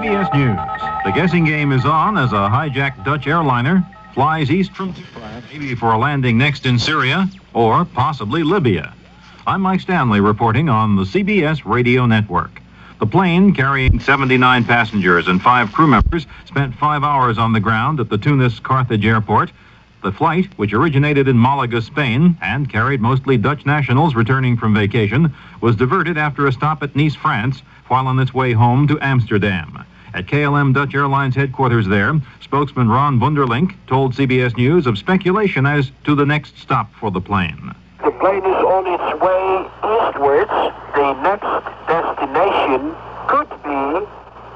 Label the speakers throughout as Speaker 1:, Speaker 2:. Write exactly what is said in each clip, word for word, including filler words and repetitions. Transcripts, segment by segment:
Speaker 1: B S News. The guessing game is on as a hijacked Dutch airliner flies east from Tehran, maybe for a landing next in Syria or possibly Libya. I'm Mike Stanley reporting on the C B S radio network. The plane carrying seventy-nine passengers and five crew members spent five hours on the ground at the Tunis Carthage airport. The flight, which originated in Malaga, Spain, and carried mostly Dutch nationals returning from vacation, was diverted after a stop at Nice, France, while on its way home to Amsterdam. At K L M Dutch Airlines headquarters there, spokesman Ron Wunderlink told C B S News of speculation as to the next stop for the plane.
Speaker 2: The plane is on its way eastwards. The next destination could be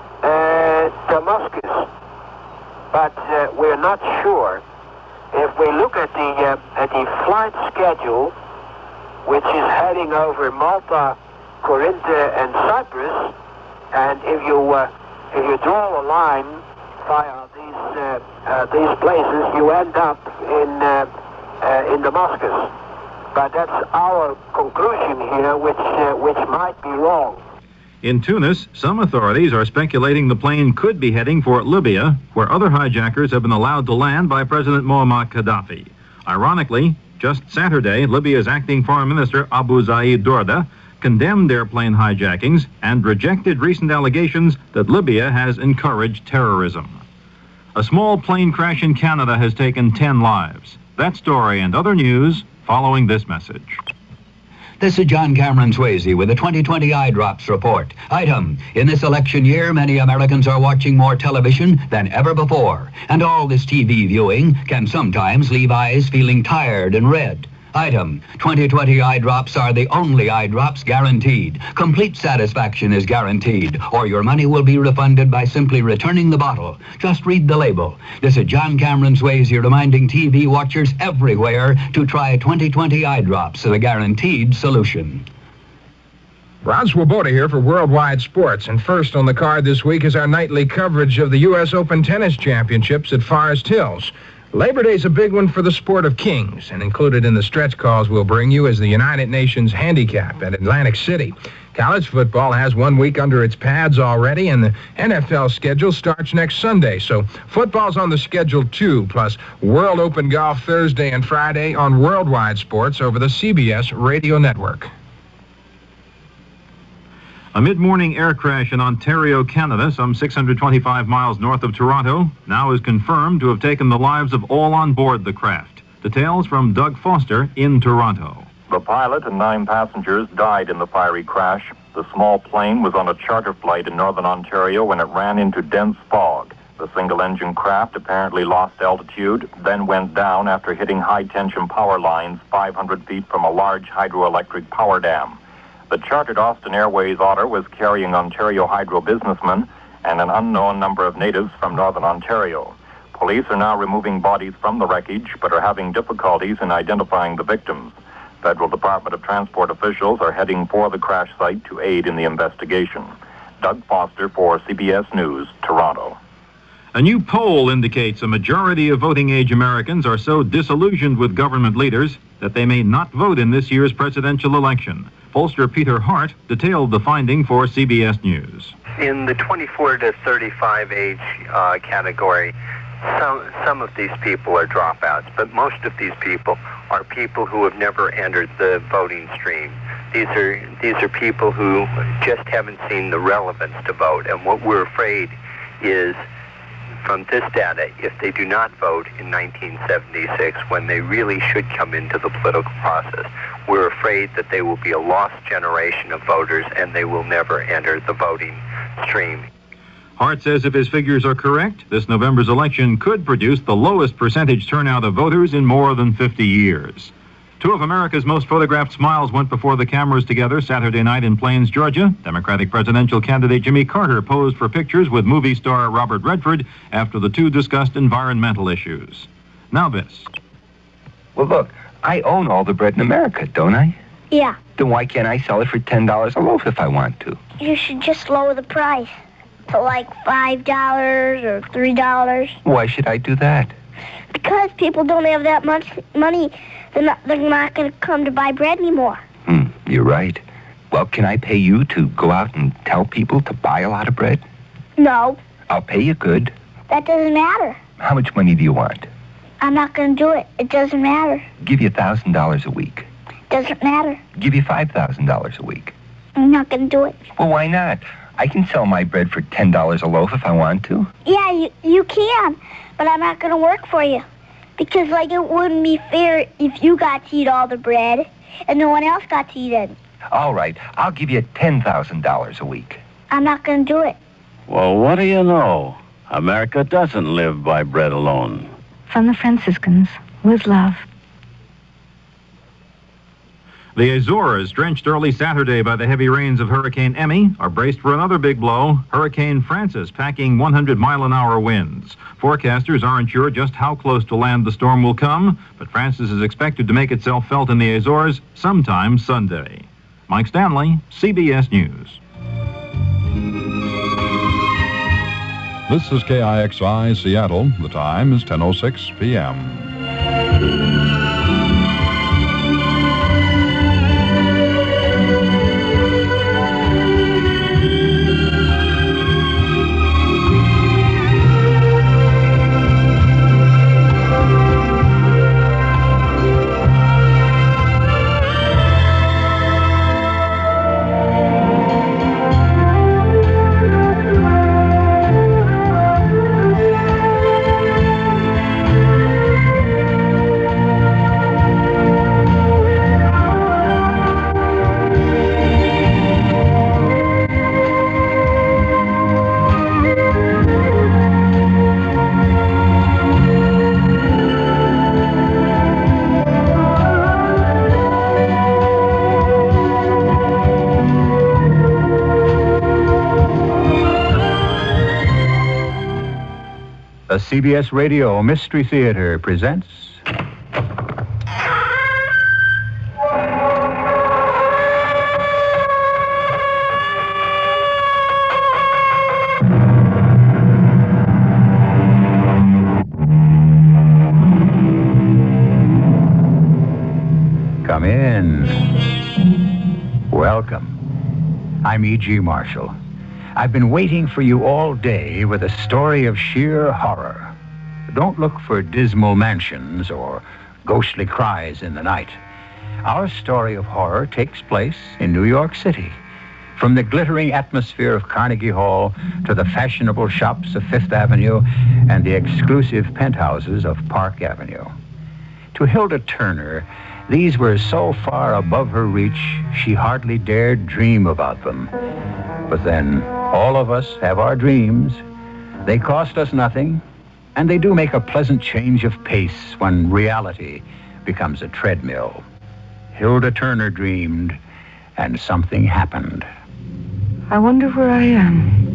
Speaker 2: uh, Damascus, but uh, we're not sure. If we look at the uh, at the flight schedule, which is heading over Malta, Corinth, and Cyprus, and if you uh, if you draw a line via these uh, uh, these places, you end up in uh, uh, in Damascus. But that's our conclusion here, which uh, which might be wrong.
Speaker 1: In Tunis, some authorities are speculating the plane could be heading for Libya, where other hijackers have been allowed to land by President Muammar Gaddafi. Ironically, just Saturday, Libya's acting foreign minister Abu Zaid Dorda condemned airplane hijackings and rejected recent allegations that Libya has encouraged terrorism. A small plane crash in Canada has taken ten lives. That story and other news following this message.
Speaker 3: This is John Cameron Swayze with the twenty twenty Eye Drops report. Item, in this election year, many Americans are watching more television than ever before, and all this T V viewing can sometimes leave eyes feeling tired and red. Item, twenty twenty Eye Drops are the only eye drops guaranteed. Complete satisfaction is guaranteed, or your money will be refunded by simply returning the bottle. Just read the label. This is John Cameron Swayze reminding T V watchers everywhere to try twenty twenty Eye Drops, the guaranteed solution.
Speaker 4: Ron Swoboda here for Worldwide Sports, and first on the card this week is our nightly coverage of the U S Open Tennis Championships at Forest Hills. Labor Day's a big one for the sport of kings, and included in the stretch calls we'll bring you is the United Nations Handicap at Atlantic City. College football has one week under its pads already, and the N F L schedule starts next Sunday. So football's on the schedule too, plus World Open Golf Thursday and Friday on Worldwide Sports over the C B S radio network.
Speaker 1: A mid-morning air crash in Ontario, Canada, some six hundred twenty-five miles north of Toronto, now is confirmed to have taken the lives of all on board the craft. Details from Doug Foster in Toronto.
Speaker 5: The pilot and nine passengers died in the fiery crash. The small plane was on a charter flight in northern Ontario when it ran into dense fog. The single-engine craft apparently lost altitude, then went down after hitting high-tension power lines five hundred feet from a large hydroelectric power dam. The chartered Austin Airways Otter was carrying Ontario Hydro businessmen and an unknown number of natives from northern Ontario. Police are now removing bodies from the wreckage, but are having difficulties in identifying the victims. Federal Department of Transport officials are heading for the crash site to aid in the investigation. Doug Foster for C B S News, Toronto.
Speaker 1: A new poll indicates a majority of voting-age Americans are so disillusioned with government leaders that they may not vote in this year's presidential election. Pollster Peter Hart detailed the finding for C B S News.
Speaker 6: In the twenty-four to thirty-five age uh, category, some some of these people are dropouts, but most of these people are people who have never entered the voting stream. These are these are people who just haven't seen the relevance to vote, and what we're afraid is, from this data, if they do not vote in nineteen seventy-six, when they really should come into the political process, we're afraid that they will be a lost generation of voters and they will never enter the voting stream.
Speaker 1: Hart says if his figures are correct, this November's election could produce the lowest percentage turnout of voters in more than fifty years. Two of America's most photographed smiles went before the cameras together Saturday night in Plains, Georgia. Democratic presidential candidate Jimmy Carter posed for pictures with movie star Robert Redford after the two discussed environmental issues. Now this.
Speaker 7: Well, look, I own all the bread in America, don't I?
Speaker 8: Yeah.
Speaker 7: Then why can't I sell it for ten dollars a loaf if I want to?
Speaker 8: You should just lower the price to like five dollars or three dollars.
Speaker 7: Why should I do that?
Speaker 8: Because people don't have that much money. They're not, they're not going to come to buy bread anymore.
Speaker 7: Hmm, you're right. Well, can I pay you to go out and tell people to buy a lot of bread?
Speaker 8: No,
Speaker 7: I'll pay you good.
Speaker 8: that doesn't matter.
Speaker 7: How much money do you want?
Speaker 8: I'm not going to do it. It doesn't matter.
Speaker 7: Give you one thousand dollars a week.
Speaker 8: Doesn't matter.
Speaker 7: Give you five thousand dollars a week.
Speaker 8: I'm not going to do it.
Speaker 7: Well, why not? I can sell my bread for ten dollars a loaf if I want to.
Speaker 8: Yeah, you, you can, but I'm not going to work for you. Because, like, it wouldn't be fair if you got to eat all the bread and no one else got to eat it.
Speaker 7: All right, I'll give you ten thousand dollars a week.
Speaker 8: I'm not going to do it.
Speaker 9: Well, what do you know? America doesn't live by bread alone.
Speaker 10: From the Franciscans, with love.
Speaker 1: The Azores, drenched early Saturday by the heavy rains of Hurricane Emmy, are braced for another big blow, Hurricane Francis packing one hundred mile an hour winds. Forecasters aren't sure just how close to land the storm will come, but Francis is expected to make itself felt in the Azores sometime Sunday. Mike Stanley, C B S News.
Speaker 11: This is K I X I Seattle. The time is ten oh six p.m.
Speaker 12: The C B S Radio Mystery Theater presents... Come in. Welcome. I'm E G. Marshall. I've been waiting for you all day with a story of sheer horror. Don't look for dismal mansions or ghostly cries in the night. Our story of horror takes place in New York City. From the glittering atmosphere of Carnegie Hall to the fashionable shops of Fifth Avenue and the exclusive penthouses of Park Avenue. To Hilda Turner, these were so far above her reach, she hardly dared dream about them. But then, all of us have our dreams. They cost us nothing, and they do make a pleasant change of pace when reality becomes a treadmill. Hilda Turner dreamed, and something happened.
Speaker 10: I wonder where I am.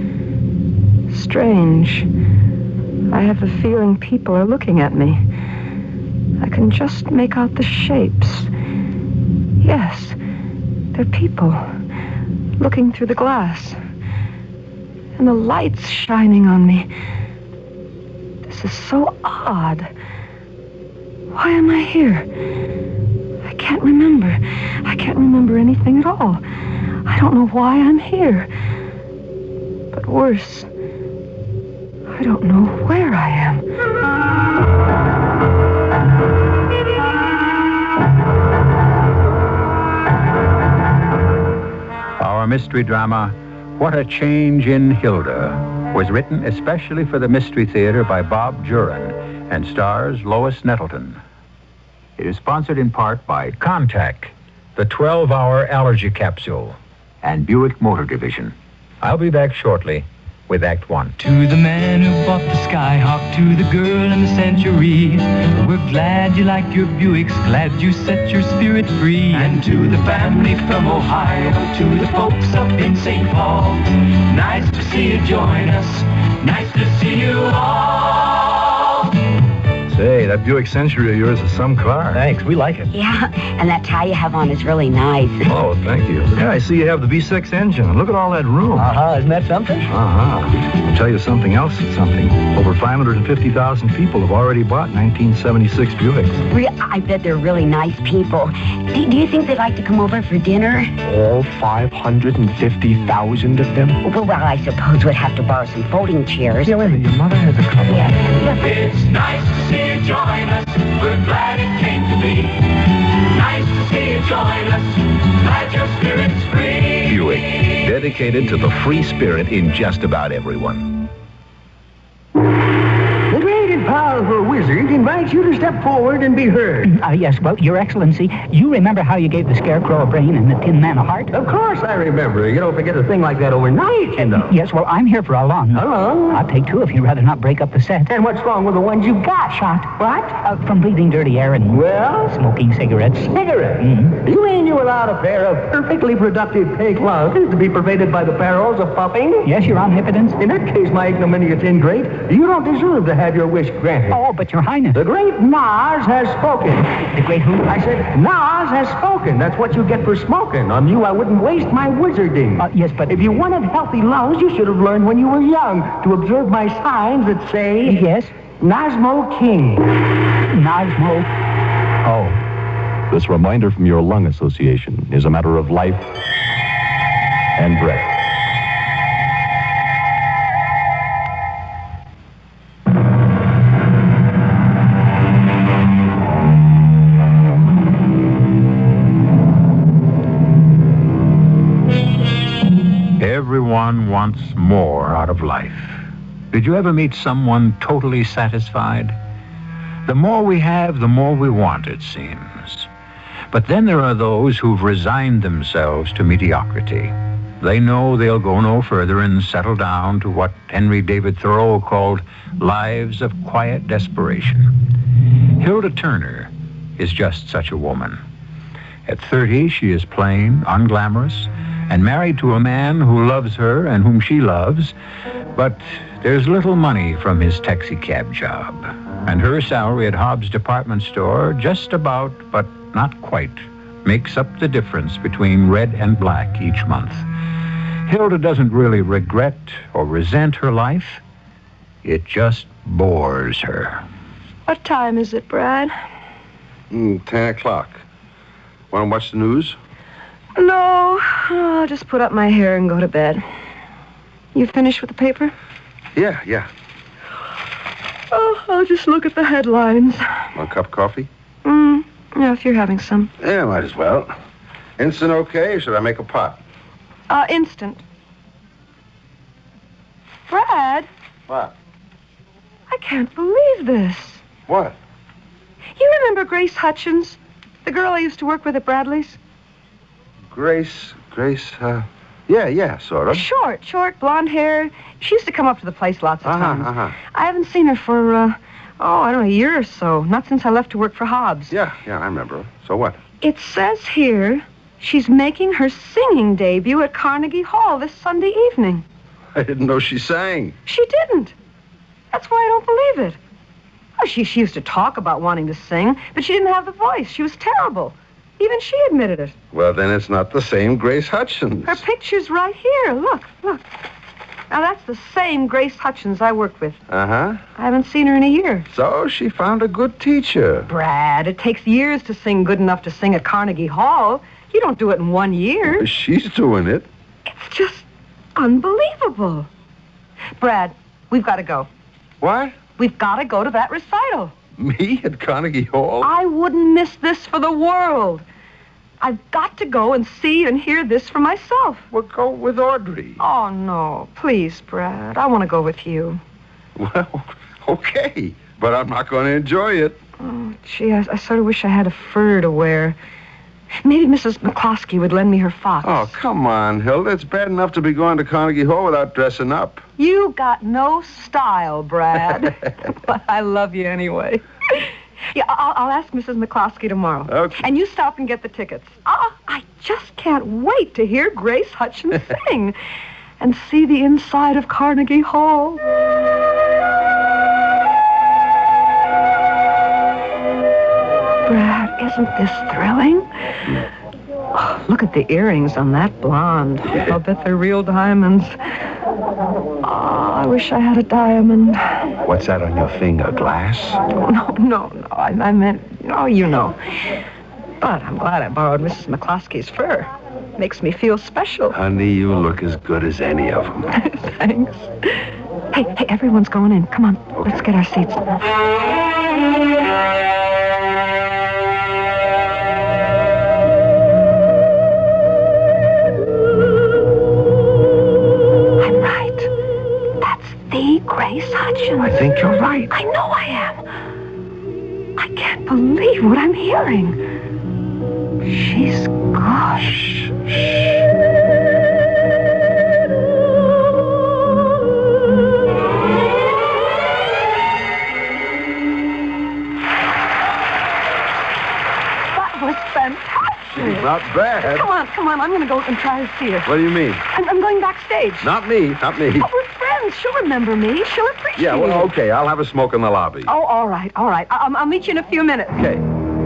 Speaker 10: Strange. I have the feeling people are looking at me. I can just make out the shapes. Yes, they're people looking through the glass. And the light's shining on me. This is so odd. Why am I here? I can't remember. I can't remember anything at all. I don't know why I'm here. But worse, I don't know where I am.
Speaker 12: Our mystery drama, What a Change in Hilda, was written especially for the Mystery Theater by Bob Juran and stars Lois Nettleton. It is sponsored in part by Contact, the twelve-hour allergy capsule, and Buick Motor Division. I'll be back shortly with Act One.
Speaker 13: To the man who bought the Skyhawk, to the girl in the Century, we're glad you like your Buicks, glad you set your spirit free. And to the family from Ohio, to the folks up in Saint Paul, nice to see you join us, nice to see you all.
Speaker 14: Say, that Buick Century of yours is some car.
Speaker 15: Thanks, we like it.
Speaker 16: Yeah, and that tie you have on is really nice.
Speaker 14: Oh, thank you. Yeah, I see you have the V six engine. Look at all that room.
Speaker 15: Uh-huh, isn't that something?
Speaker 14: Uh-huh. I'll tell you something else that's something. Over five hundred fifty thousand people have already bought nineteen seventy-six Buicks.
Speaker 16: Re- I bet they're really nice people. Do, do you think they'd like to come over for dinner?
Speaker 15: All five hundred fifty thousand of them?
Speaker 16: Well, well, I suppose we'd have to borrow some folding chairs.
Speaker 15: Yeah, wait a minute. Your mother has a couple.
Speaker 16: Yeah. yeah.
Speaker 13: It's nice to see you join us. We're glad it came to be. Nice to see you join us. Glad your spirit's free.
Speaker 17: Buick, dedicated to the free spirit in just about everyone.
Speaker 18: The great and powerful wizard invites you to step forward and be heard.
Speaker 19: Uh, yes, well, Your Excellency, you remember how you gave the Scarecrow a brain and the Tin Man a heart?
Speaker 18: Of course I remember. You don't forget a thing like that overnight, you know.
Speaker 19: Yes, well, I'm here for how long?
Speaker 18: How long?
Speaker 19: I'll take two if you'd rather not break up the set.
Speaker 18: And what's wrong with the ones you got?
Speaker 19: Shot.
Speaker 18: What?
Speaker 19: Uh, from breathing dirty air and...
Speaker 18: Well?
Speaker 19: Smoking cigarettes.
Speaker 18: Cigarettes?
Speaker 19: Mm-hmm.
Speaker 18: You mean you allowed a pair of perfectly productive pink lungs to be pervaded by the perils of puffing?
Speaker 19: Yes, Your Omnipotence.
Speaker 18: In that case, my ignominious ingrate, you don't deserve to have your wish granted.
Speaker 19: Oh, but Your Highness.
Speaker 18: The great Nas has spoken.
Speaker 19: The great who?
Speaker 18: I said, Nas has spoken. That's what you get for smoking. On you, I wouldn't waste my wizarding.
Speaker 19: Uh, yes, but...
Speaker 18: If you wanted healthy lungs, you should have learned when you were young to observe my signs that say...
Speaker 19: Yes?
Speaker 18: Nasmo King.
Speaker 19: Nasmo...
Speaker 20: Oh. This reminder from your lung association is a matter of life and breath.
Speaker 12: Everyone wants more out of life. Did you ever meet someone totally satisfied? The more we have, the more we want, it seems. But then there are those who've resigned themselves to mediocrity. They know they'll go no further and settle down to what Henry David Thoreau called lives of quiet desperation. Hilda Turner is just such a woman. At thirty, she is plain, unglamorous, and married to a man who loves her and whom she loves, but there's little money from his taxi cab job. And her salary at Hobbs Department Store just about, but not quite, makes up the difference between red and black each month. Hilda doesn't really regret or resent her life. It just bores her.
Speaker 10: What time is it, Brad?
Speaker 21: Mm, ten o'clock. Want to watch the news?
Speaker 10: No, I'll just put up my hair and go to bed. You finished with the paper?
Speaker 21: Yeah, yeah.
Speaker 10: Oh, I'll just look at the headlines.
Speaker 21: Want a cup of coffee?
Speaker 10: Mm, yeah, if you're having some.
Speaker 21: Yeah, might as well. Instant okay, or should I make a pot?
Speaker 10: Uh, instant. Brad,
Speaker 21: What?
Speaker 10: I can't believe this.
Speaker 21: What?
Speaker 10: You remember Grace Hutchins? The girl I used to work with at Bradley's?
Speaker 21: Grace, Grace, uh... Yeah, yeah, sort of.
Speaker 10: Short, short, blonde hair. She used to come up to the place lots of
Speaker 21: Uh-huh,
Speaker 10: times.
Speaker 21: uh-huh.
Speaker 10: I haven't seen her for, uh, oh, I don't know, a year or so. Not since I left to work for Hobbs.
Speaker 21: Yeah, yeah, I remember. So what?
Speaker 10: It says here she's making her singing debut at Carnegie Hall this Sunday evening.
Speaker 21: I didn't know she sang.
Speaker 10: She didn't. That's why I don't believe it. Oh, she, she used to talk about wanting to sing, but she didn't have the voice. She was terrible. Even she admitted it.
Speaker 21: Well, then it's not the same Grace Hutchins.
Speaker 10: Her picture's right here. Look, look. Now, that's the same Grace Hutchins I worked with.
Speaker 21: Uh-huh.
Speaker 10: I haven't seen her in a year.
Speaker 21: So she found a good teacher.
Speaker 10: Brad, it takes years to sing good enough to sing at Carnegie Hall. You don't do it in one year.
Speaker 21: She's doing it.
Speaker 10: It's just unbelievable. Brad, we've got to go.
Speaker 21: What?
Speaker 10: We've got to go to that recital.
Speaker 21: Me at Carnegie Hall?
Speaker 10: I wouldn't miss this for the world. I've got to go and see and hear this for myself.
Speaker 21: Well, go with Audrey.
Speaker 10: Oh, no. Please, Brad. I want to go with you.
Speaker 21: Well, okay. But I'm not going to enjoy it.
Speaker 10: Oh, gee, I, I sort of wish I had a fur to wear. Maybe Missus McCloskey would lend me her fox.
Speaker 21: Oh, come on, Hilda. It's bad enough to be going to Carnegie Hall without dressing up.
Speaker 10: You got no style, Brad. But I love you anyway. Yeah, I'll, I'll ask Missus McCloskey tomorrow.
Speaker 21: Okay.
Speaker 10: And you stop and get the tickets. Oh, I just can't wait to hear Grace Hutchins sing and see the inside of Carnegie Hall. Brad, isn't this thrilling? Oh, look at the earrings on that blonde. I'll bet they're real diamonds. Oh, I wish I had a diamond.
Speaker 21: What's that on your finger? Glass?
Speaker 10: No, no, no. I, I meant, oh, you know. But I'm glad I borrowed Missus McCloskey's fur. Makes me feel special.
Speaker 21: Honey, you look as good as any of them.
Speaker 10: Thanks. Hey, hey, everyone's going in. Come on, okay. Let's get our seats. I'm right. That's the Grace Hutchins.
Speaker 21: I think you're right.
Speaker 10: I know I am. I can't believe what I'm hearing. She's good.
Speaker 21: Shh, shh.
Speaker 10: That was fantastic.
Speaker 21: Not bad.
Speaker 10: Come on, come on. I'm going to go and try to see her.
Speaker 21: What do you mean?
Speaker 10: I'm, I'm going backstage.
Speaker 21: Not me, not me.
Speaker 10: Oh, we're friends. She'll remember me. She'll appreciate
Speaker 21: Yeah, well,
Speaker 10: it.
Speaker 21: okay. I'll have a smoke in the lobby.
Speaker 10: Oh, all right, all right. I- I'll, I'll meet you in a few minutes.
Speaker 21: Okay.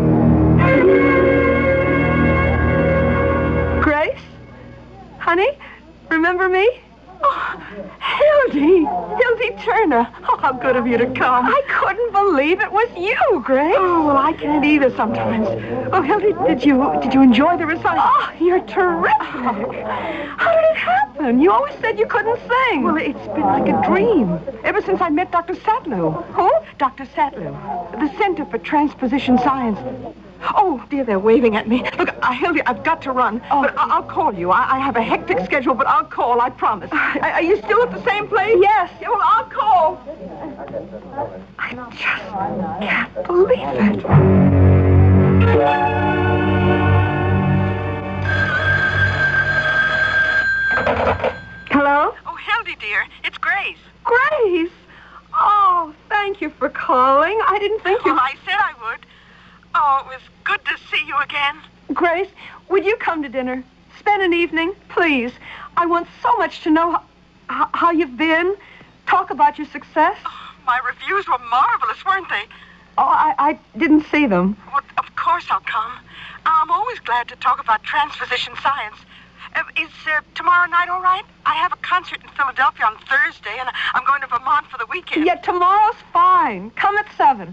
Speaker 10: Grace? Honey? Remember me? Oh, Hildy. Hildy Turner. Oh, how good of you to come. I couldn't believe it was you, Grace. Oh, well, I can't either sometimes. Oh, Hildy, did you did you enjoy the recital? Oh, you're terrific. How did it happen? You always said you couldn't sing. Well, it's been like a dream. Ever since I met Doctor Satlew. Who? Doctor Satlew. The Center for Transposition Science. Oh, dear, they're waving at me. Look, uh, Hildy, I've got to run. Oh. But I- I'll call you. I-, I have a hectic schedule, but I'll call, I promise. Uh, are you still at the same place? Yes. Yeah, well, I'll call. I just can't believe it. Hello?
Speaker 2: Oh, Hildy, dear, it's Grace.
Speaker 10: Grace! Oh, thank you for calling. I didn't think you...
Speaker 2: Well, I said I would. Oh, it was good to see you again.
Speaker 10: Grace, would you come to dinner? Spend an evening, please. I want so much to know how, how you've been. Talk about your success.
Speaker 2: Oh, my reviews were marvelous, weren't they?
Speaker 10: Oh, I, I didn't see them.
Speaker 2: Well, of course I'll come. I'm always glad to talk about transposition science. Uh, is uh, tomorrow night all right? I have a concert in Philadelphia on Thursday, and I'm going to Vermont for the weekend.
Speaker 10: Yeah, tomorrow's fine. Come at seven.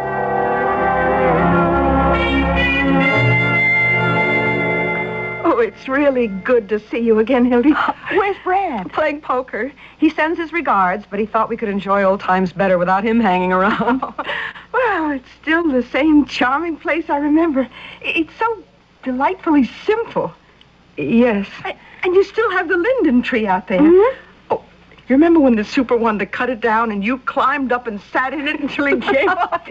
Speaker 10: Oh, it's really good to see you again, Hildy. Where's Brad? Playing poker. He sends his regards, but he thought we could enjoy old times better without him hanging around. Well, it's still the same charming place I remember. It's so delightfully simple. Yes. I, and you still have the linden tree out there. Mm-hmm. Oh, you remember when the super wanted to cut it down and you climbed up and sat in it until he gave up?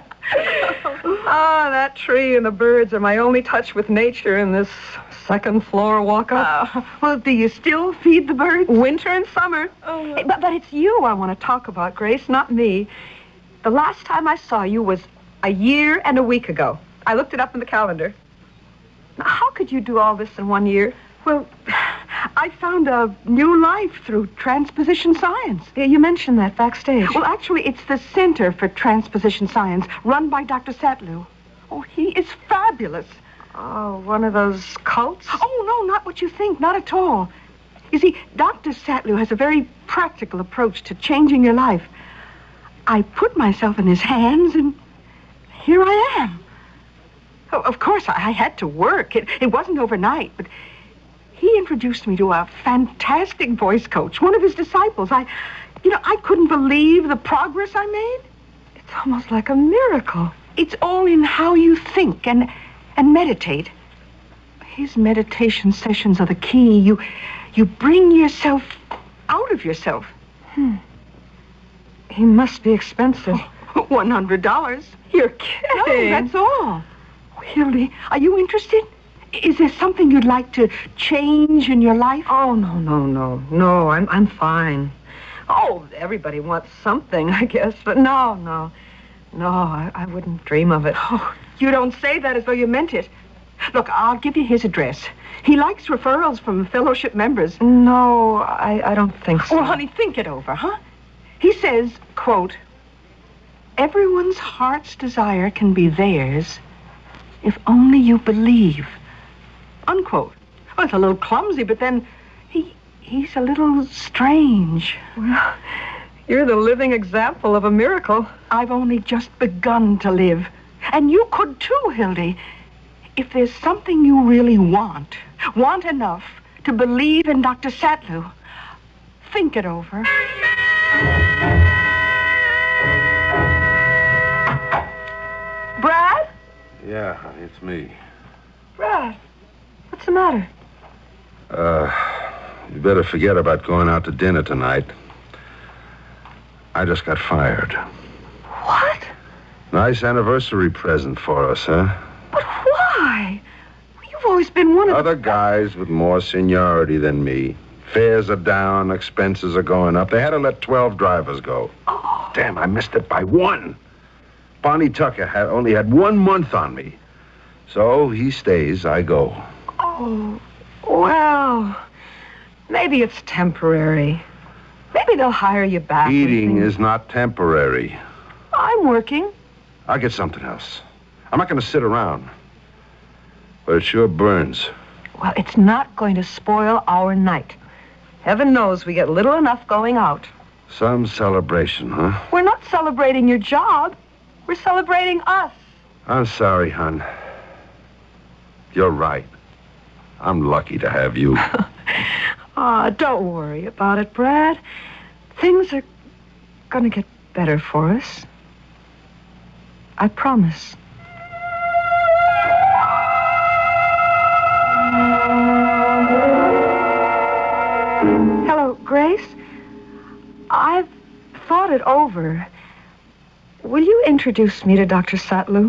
Speaker 10: Ah, that tree and the birds are my only touch with nature in this second floor walk-up. Uh, well, do you still feed the birds? Winter and summer. Oh. Hey, but, but it's you I want to talk about, Grace, not me. The last time I saw you was a year and a week ago. I looked it up in the calendar. Now, how could you do all this in one year? Well, I found a new life through transposition science. Yeah, you mentioned that backstage. Well, actually, it's the Center for Transposition Science, run by Doctor Satlew. Oh, he is fabulous. Oh, one of those cults? Oh, no, not what you think. Not at all. You see, Doctor Satlew has a very practical approach to changing your life. I put myself in his hands, and here I am. Oh, of course, I had to work. It, it wasn't overnight, but he introduced me to a fantastic voice coach, one of his disciples. I, you know, I couldn't believe the progress I made. It's almost like a miracle. It's all in how you think and and meditate. His meditation sessions are the key. You, you bring yourself out of yourself. Hmm. He must be expensive. One hundred dollars. You're kidding. No, that's all. Hildy, are you interested? Is there something you'd like to change in your life? Oh, no, no, no. No, I'm I'm fine. Oh, everybody wants something, I guess, but no, no. No, I, I wouldn't dream of it. Oh, you don't say that as though you meant it. Look, I'll give you his address. He likes referrals from fellowship members. No, I, I don't think so. Well, honey, think it over, huh? He says, quote, everyone's heart's desire can be theirs if only you believe.
Speaker 2: unquote. Well, it's a little clumsy, but then he he's a little strange.
Speaker 10: Well, you're the living example of a miracle.
Speaker 2: I've only just begun to live. And you could too, Hildy. If there's something you really want, want enough to believe in Doctor Satlew, think it over. Brad?
Speaker 21: Yeah, honey, it's me.
Speaker 10: Brad, what's the matter?
Speaker 21: Uh, you better forget about going out to dinner tonight. I just got fired.
Speaker 10: What?
Speaker 21: Nice anniversary present for us, huh?
Speaker 10: But why? You've always been one of
Speaker 21: Other guys with more seniority than me. Fares are down, expenses are going up. They had to let twelve drivers go.
Speaker 10: Oh.
Speaker 21: Damn, I missed it by one. Bonnie Tucker had only had one month on me. So he stays, I go.
Speaker 10: Oh, well, maybe it's temporary. Maybe they'll hire you back.
Speaker 21: Eating is not temporary.
Speaker 10: I'm working.
Speaker 21: I'll get something else. I'm not going to sit around. But it sure burns.
Speaker 10: Well, it's not going to spoil our night. Heaven knows we get little enough going out.
Speaker 21: Some celebration, huh?
Speaker 10: We're not celebrating your job. We're celebrating us.
Speaker 21: I'm sorry, hon. You're right. I'm lucky to have you.
Speaker 10: Ah, don't worry about it, Brad. Things are going to get better for us. I promise. Hello, Grace. I've thought it over. Will you introduce me to Doctor Satlew?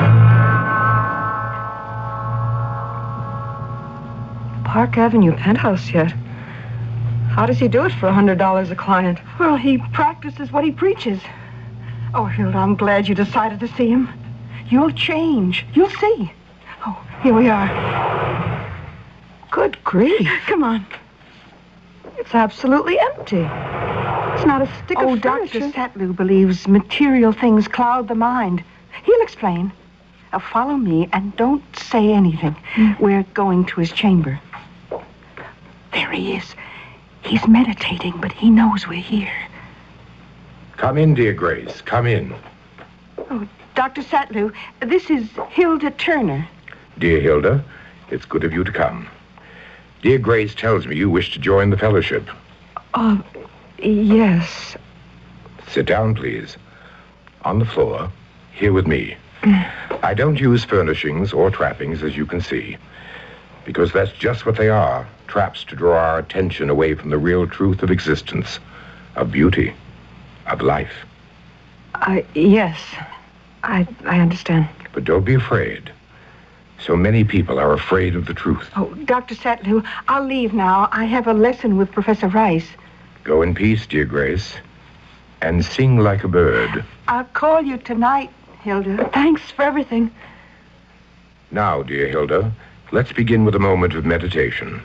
Speaker 10: Park Avenue penthouse yet? How does he do it for a hundred dollars a client?
Speaker 2: Well, he practices what he preaches. Oh, Hilda, I'm glad you decided to see him. You'll change. You'll see. Oh, here we are.
Speaker 10: Good grief.
Speaker 2: Come on.
Speaker 10: It's absolutely empty. It's not a stick
Speaker 2: oh,
Speaker 10: of furniture.
Speaker 2: Doctor Satlew believes material things cloud the mind. He'll explain. Now, follow me and don't say anything. Mm. We're going to his chamber. There he is. He's meditating, but he knows we're here.
Speaker 3: Come in, dear Grace. Come in.
Speaker 2: Oh, Doctor Satlew, this is Hilda Turner.
Speaker 3: Dear Hilda, it's good of you to come. Dear Grace tells me you wish to join the fellowship.
Speaker 10: Uh, yes.
Speaker 3: Sit down, please. On the floor, here with me. I don't use furnishings or trappings, as you can see, because that's just what they are, traps to draw our attention away from the real truth of existence, of beauty, of life.
Speaker 10: I, yes, I, I understand.
Speaker 3: But don't be afraid. So many people are afraid of the truth.
Speaker 2: Oh, Doctor Satlew, I'll leave now. I have a lesson with Professor Rice.
Speaker 3: Go in peace, dear Grace, and sing like a bird.
Speaker 2: I'll call you tonight, Hilda.
Speaker 10: Thanks for everything.
Speaker 3: Now, dear Hilda, let's begin with a moment of meditation.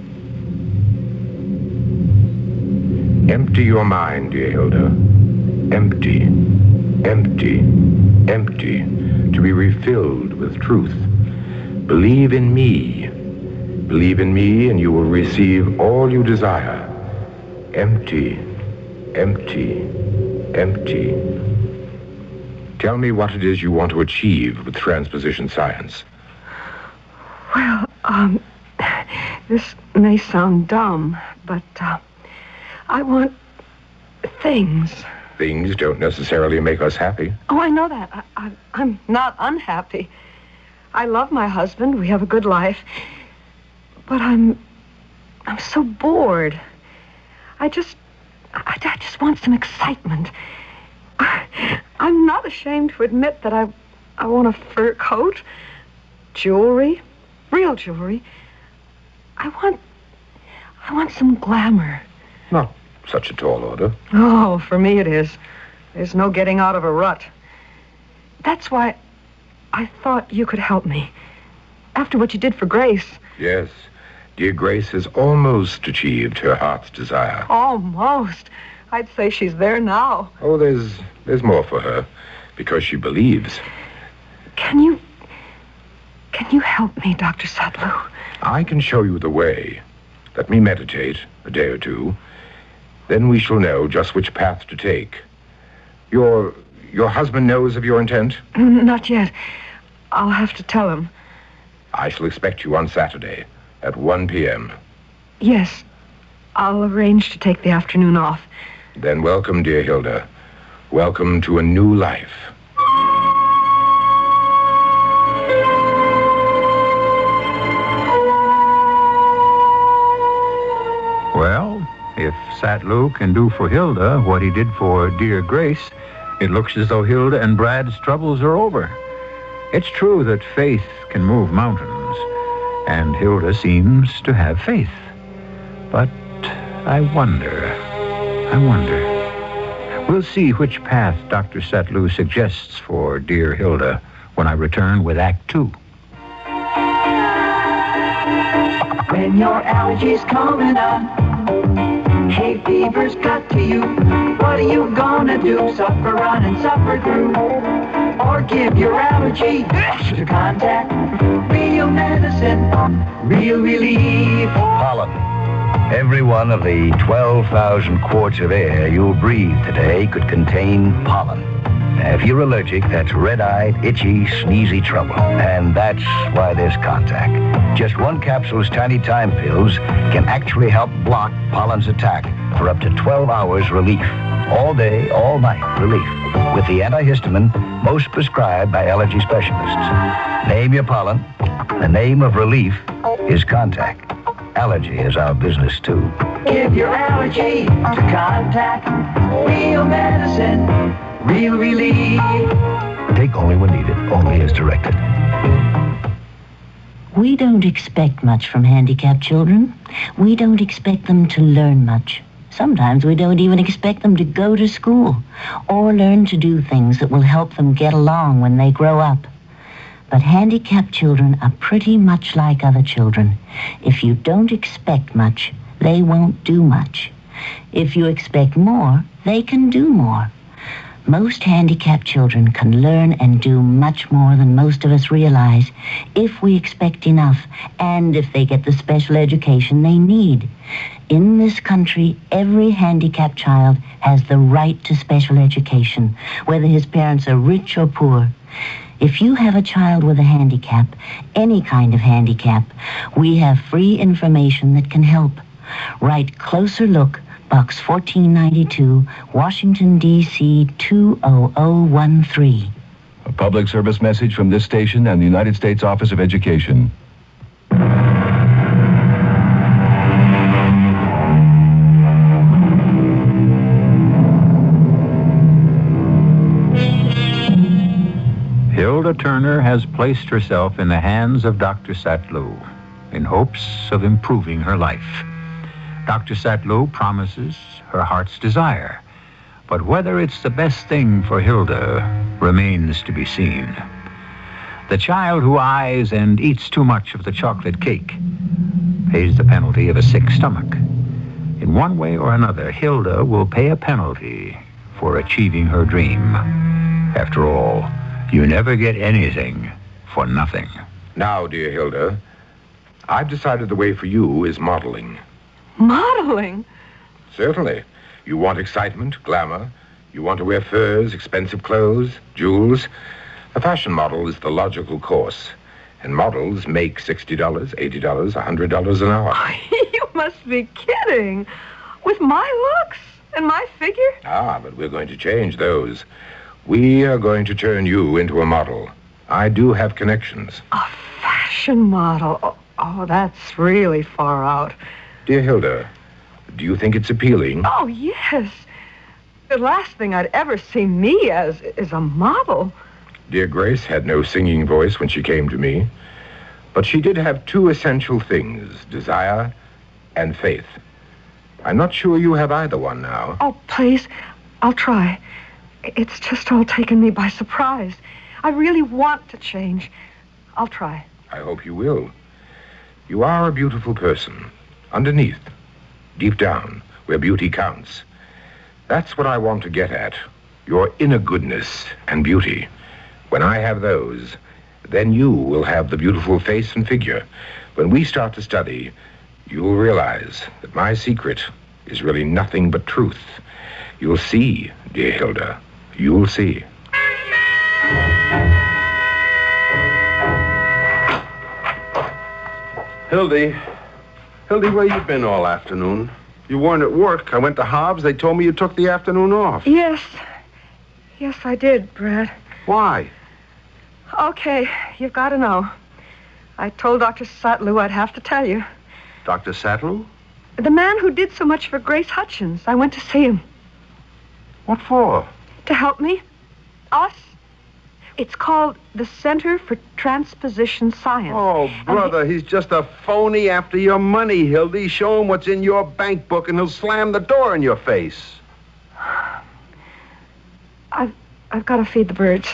Speaker 3: Empty your mind, dear Hilda. Empty, empty, empty, to be refilled with truth. Believe in me. Believe in me and you will receive all you desire. Empty, empty, empty. Tell me what it is you want to achieve with transposition science.
Speaker 10: Well, um, this may sound dumb, but, uh, I want things.
Speaker 3: Things don't necessarily make us happy.
Speaker 10: Oh, I know that. I, I, I'm not unhappy. I love my husband. We have a good life. But I'm... I'm so bored. I just... I, I just want some excitement. I, I'm not ashamed to admit that I... I want a fur coat, jewelry, real jewelry. I want... I want some glamour.
Speaker 3: Not such a tall order.
Speaker 10: Oh, for me it is. There's no getting out of a rut. That's why I thought you could help me. After what you did for Grace.
Speaker 3: Yes. Dear Grace has almost achieved her heart's desire.
Speaker 10: Almost. I'd say she's there now.
Speaker 3: Oh, there's there's more for her, because she believes.
Speaker 10: Can you... Can you help me, Doctor Satlew?
Speaker 3: I can show you the way. Let me meditate a day or two. Then we shall know just which path to take. Your your husband knows of your intent?
Speaker 10: Not yet. I'll have to tell him.
Speaker 3: I shall expect you on Saturday at one p.m.
Speaker 10: Yes. I'll arrange to take the afternoon off.
Speaker 3: Then welcome, dear Hilda. Welcome to a new life.
Speaker 12: Well, if Sattlew can do for Hilda what he did for dear Grace, it looks as though Hilda and Brad's troubles are over. It's true that faith can move mountains, and Hilda seems to have faith. But I wonder, I wonder. We'll see which path Doctor Sattlew suggests for dear Hilda when I return with Act Two.
Speaker 13: When your allergies coming on, hay fever's got to you. What are you gonna do? Suffer on and suffer through, or give your allergy to Contact? Real medicine, real relief.
Speaker 4: Pollen. Every one of the twelve thousand quarts of air you'll breathe today could contain pollen. Now, if you're allergic, that's red-eyed, itchy, sneezy trouble. And that's why there's Contact. Just one capsule's tiny time pills can actually help block pollen's attack for up to twelve hours relief. All day, all night relief. With the antihistamine most prescribed by allergy specialists. Name your pollen. The name of relief is Contact. Allergy is our business, too.
Speaker 13: Give your allergy to Contact. Real medicine, real relief.
Speaker 4: Take only when needed, only as directed.
Speaker 22: We don't expect much from handicapped children. We don't expect them to learn much. Sometimes we don't even expect them to go to school or learn to do things that will help them get along when they grow up. But handicapped children are pretty much like other children. If you don't expect much, they won't do much. If you expect more, they can do more. Most handicapped children can learn and do much more than most of us realize if we expect enough and if they get the special education they need. In this country, every handicapped child has the right to special education, whether his parents are rich or poor. If you have a child with a handicap, any kind of handicap, we have free information that can help. Write Closer Look, Box fourteen ninety-two, Washington, D C two oh oh one three.
Speaker 20: A public service message from this station and the United States Office of Education.
Speaker 12: Hilda Turner has placed herself in the hands of Doctor Sattlew in hopes of improving her life. Doctor Sattlew promises her heart's desire, but whether it's the best thing for Hilda remains to be seen. The child who eyes and eats too much of the chocolate cake pays the penalty of a sick stomach. In one way or another, Hilda will pay a penalty for achieving her dream. After all, you never get anything for nothing.
Speaker 3: Now, dear Hilda, I've decided the way for you is modeling.
Speaker 10: Modeling?
Speaker 3: Certainly. You want excitement, glamour. You want to wear furs, expensive clothes, jewels. A fashion model is the logical course. And models make sixty dollars, eighty dollars, one hundred dollars an hour.
Speaker 10: You must be kidding. With my looks and my figure?
Speaker 3: Ah, but we're going to change those. We are going to turn you into a model. I do have connections.
Speaker 10: A fashion model? Oh, oh, that's really far out.
Speaker 3: Dear Hilda, do you think it's appealing?
Speaker 10: Oh, yes. The last thing I'd ever see me as is a model.
Speaker 3: Dear Grace had no singing voice when she came to me, but she did have two essential things, desire and faith. I'm not sure you have either one now.
Speaker 10: Oh, please, I'll try. It's just all taken me by surprise. I really want to change. I'll try.
Speaker 3: I hope you will. You are a beautiful person. Underneath, deep down, where beauty counts. That's what I want to get at. Your inner goodness and beauty. When I have those, then you will have the beautiful face and figure, When we start to study, you will realize that my secret is really nothing but truth. You'll see, dear Hilda. You'll see. Hildy. Hildy, where you been all afternoon? You weren't at work. I went to Hobbs. They told me you took the afternoon off.
Speaker 2: Yes. Yes, I did, Brad.
Speaker 3: Why?
Speaker 2: Okay, you've got to know. I told Doctor Satlew I'd have to tell you.
Speaker 3: Doctor Satlew?
Speaker 2: The man who did so much for Grace Hutchins. I went to see him.
Speaker 3: What for?
Speaker 2: To help me. Us. It's called the Center for Transposition Science.
Speaker 3: Oh, brother, he... he's just a phony after your money, Hildy. Show him what's in your bank book and he'll slam the door in your face.
Speaker 2: I've, I've got to feed the birds.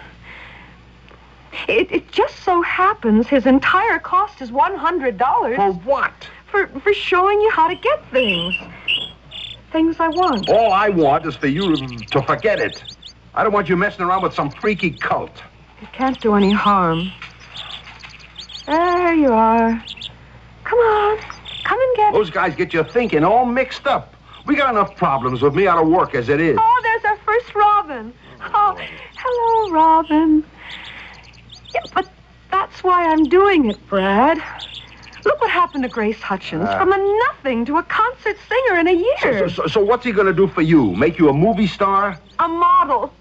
Speaker 2: It, it just so happens his entire cost is one hundred dollars.
Speaker 3: For what?
Speaker 2: For, for showing you how to get things. Things I want.
Speaker 3: All I want is for you to forget it. I don't want you messing around with some freaky cult.
Speaker 2: It can't do any harm. There you are. Come on. Come and get it.
Speaker 3: Those guys get you thinking, all mixed up. We got enough problems with me out of work as it is.
Speaker 2: Oh, there's our first Robin. Oh, hello, Robin. Yeah, but that's why I'm doing it, Brad. Look what happened to Grace Hutchins. Uh, From a nothing to a concert singer in a year.
Speaker 3: So, so, so what's he going to do for you? Make you a movie star?
Speaker 2: A model.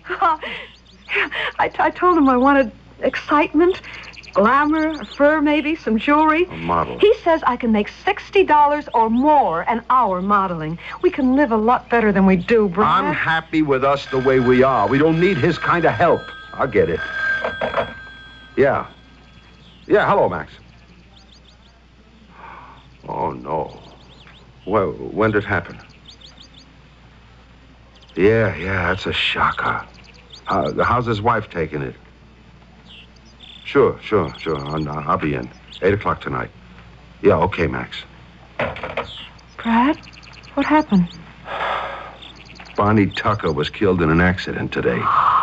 Speaker 2: I, I told him I wanted excitement, glamour, a fur maybe, some jewelry.
Speaker 3: A model.
Speaker 2: He says I can make sixty dollars or more an hour modeling. We can live a lot better than we do, Brad.
Speaker 3: I'm happy with us the way we are. We don't need his kind of help. I'll get it. Yeah. Yeah, hello, Max. Oh, no. Well, when did it happen? Yeah, yeah, that's a shocker. Uh, how's his wife taking it? Sure, sure, sure. I'll, I'll be in. Eight o'clock tonight. Yeah, okay, Max.
Speaker 2: Brad, what happened?
Speaker 3: Bonnie Tucker was killed in an accident today.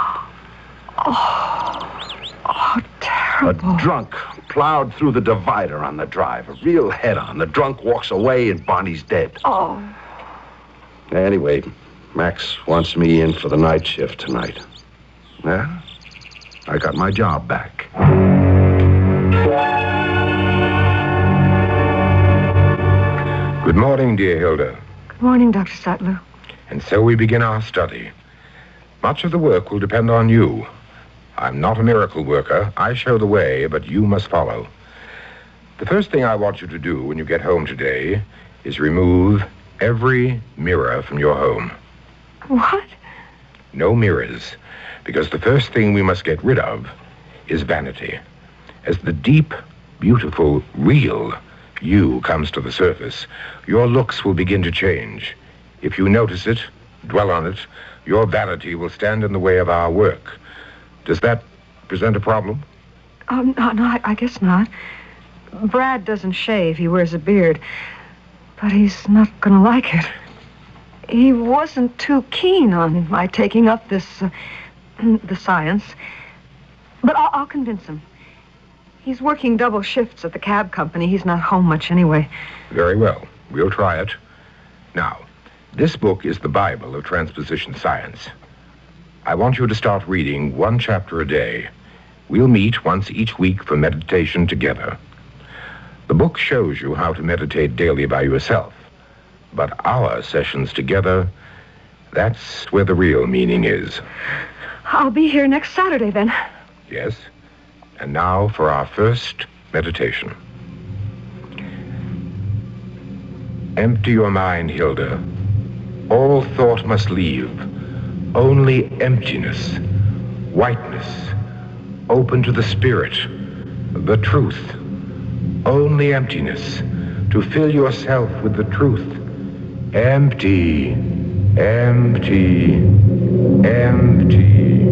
Speaker 2: Oh, oh, terrible.
Speaker 3: A drunk plowed through the divider on the drive. A real head-on. The drunk walks away and Bonnie's dead.
Speaker 2: Oh.
Speaker 3: Anyway, Max wants me in for the night shift tonight. Yeah? I got my job back. Good morning, dear Hilda.
Speaker 2: Good morning, Doctor Satlew.
Speaker 3: And so we begin our study. Much of the work will depend on you. I'm not a miracle worker. I show the way, but you must follow. The first thing I want you to do when you get home today is remove every mirror from your home.
Speaker 2: What?
Speaker 3: No mirrors, because the first thing we must get rid of is vanity. As the deep, beautiful, real you comes to the surface, your looks will begin to change. If you notice it, dwell on it, your vanity will stand in the way of our work. Does that present a problem?
Speaker 2: Um, no, no, I, I guess not. Brad doesn't shave. He wears a beard. But he's not going to like it. He wasn't too keen on my taking up this, uh, the science. But I'll, I'll convince him. He's working double shifts at the cab company. He's not home much anyway.
Speaker 3: Very well. We'll try it. Now, this book is the Bible of transposition science. I want you to start reading one chapter a day. We'll meet once each week for meditation together. The book shows you how to meditate daily by yourself. But our sessions together, that's where the real meaning is.
Speaker 2: I'll be here next Saturday, then.
Speaker 3: Yes. And now for our first meditation. Empty your mind, Hilda. All thought must leave. Only emptiness, whiteness, open to the spirit, the truth. Only emptiness, to fill yourself with the truth. Empty, empty, empty.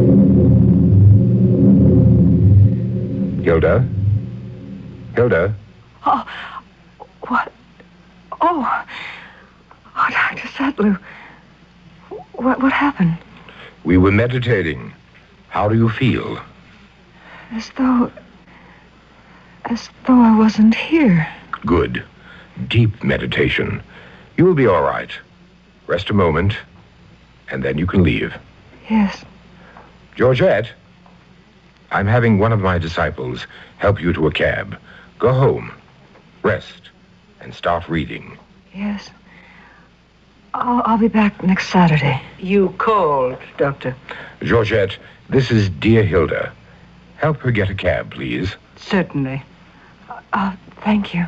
Speaker 3: Hilda? Hilda?
Speaker 2: Oh, what? Oh, oh, Doctor Satlew. What, what happened?
Speaker 3: We were meditating. How do you feel?
Speaker 2: As though...
Speaker 10: As though I wasn't here.
Speaker 3: Good. Deep meditation. You will be all right. Rest a moment, and then you can leave.
Speaker 10: Yes.
Speaker 3: Georgette, I'm having one of my disciples help you to a cab. Go home, rest, and start reading.
Speaker 10: Yes. I'll, I'll be back next Saturday.
Speaker 2: You called, Doctor.
Speaker 3: Georgette, this is dear Hilda. Help her get a cab, please.
Speaker 2: Certainly.
Speaker 10: Uh, thank you.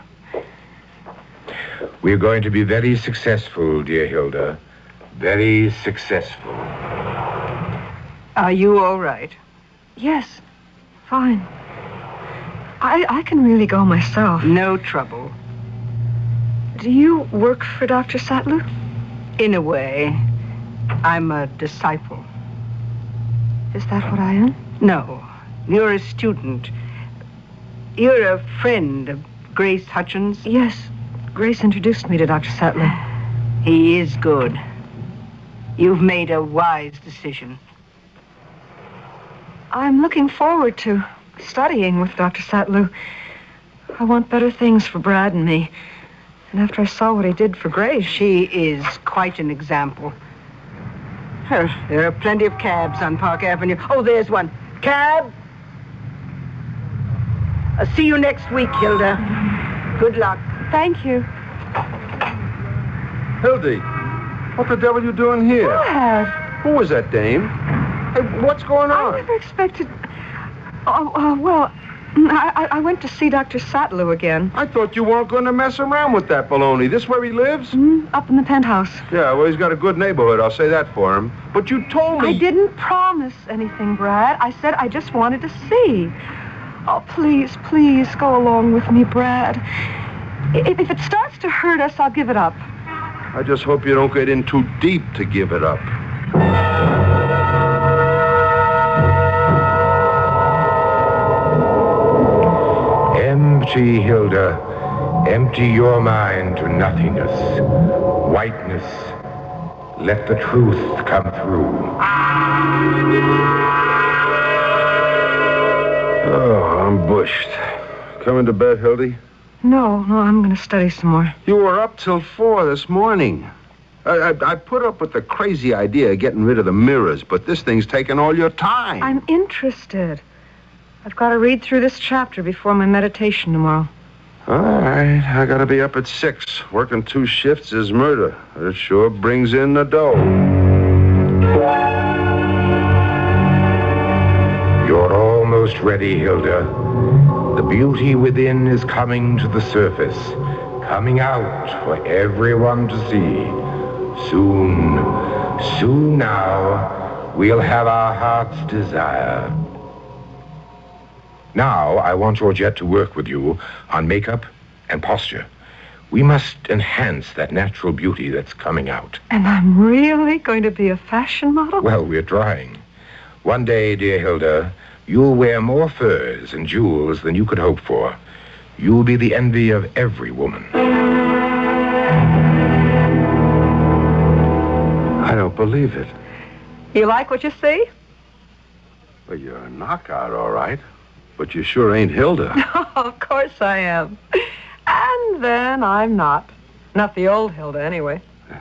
Speaker 3: We're going to be very successful, dear Hilda. Very successful.
Speaker 2: Are you all right?
Speaker 10: Yes, fine. I, I can really go myself.
Speaker 2: No trouble.
Speaker 10: Do you work for Doctor Satlu?
Speaker 2: In a way. I'm a disciple.
Speaker 10: Is that what I am?
Speaker 2: No. You're a student. You're a friend of Grace Hutchins?
Speaker 10: Yes. Grace introduced me to Doctor Satlu.
Speaker 2: He is good. You've made a wise decision.
Speaker 10: I'm looking forward to studying with Doctor Satlu. I want better things for Brad and me. And after I saw what he did for Grace...
Speaker 2: She is quite an example. Huh, there are plenty of cabs on Park Avenue. Oh, there's one. Cab! I'll see you next week, Hilda. Good luck.
Speaker 10: Thank you.
Speaker 21: Hildy, what the devil are you doing here?
Speaker 10: What?
Speaker 21: Who was that dame? Hey, what's going on?
Speaker 10: I never expected... Oh, uh, well, I, I went to see Doctor Satlu again.
Speaker 21: I thought you weren't going to mess around with that baloney. This where he lives?
Speaker 10: Mm, up in the penthouse.
Speaker 21: Yeah, well, he's got a good neighborhood, I'll say that for him. But you told me...
Speaker 10: I didn't promise anything, Brad. I said I just wanted to see. Oh, please, please go along with me, Brad. If, if it starts to hurt us, I'll give it up.
Speaker 21: I just hope you don't get in too deep to give it up.
Speaker 3: Empty, Hilda. Empty your mind to nothingness. Whiteness. Let the truth come through.
Speaker 21: Oh, I'm bushed. Coming to bed, Hildy?
Speaker 10: No, no, I'm going to study some more.
Speaker 21: You were up till four this morning. I, I, I put up with the crazy idea of getting rid of the mirrors, but this thing's taking all your time.
Speaker 10: I'm interested. I've got to read through this chapter before my meditation tomorrow.
Speaker 21: All right, I got to be up at six. Working two shifts is murder. It sure brings in the dough.
Speaker 3: You're almost ready, Hilda. The beauty within is coming to the surface, coming out for everyone to see. Soon, soon now, we'll have our heart's desire. Now, I want Georgette to work with you on makeup and posture. We must enhance that natural beauty that's coming out.
Speaker 10: And I'm really going to be a fashion model?
Speaker 3: Well, we're trying. One day, dear Hilda, you'll wear more furs and jewels than you could hope for. You'll be the envy of every woman.
Speaker 21: I don't believe it.
Speaker 2: You like what you see?
Speaker 21: Well, you're a knockout, all right. But you sure ain't Hilda.
Speaker 2: Oh, of course I am. And then I'm not. Not the old Hilda, anyway.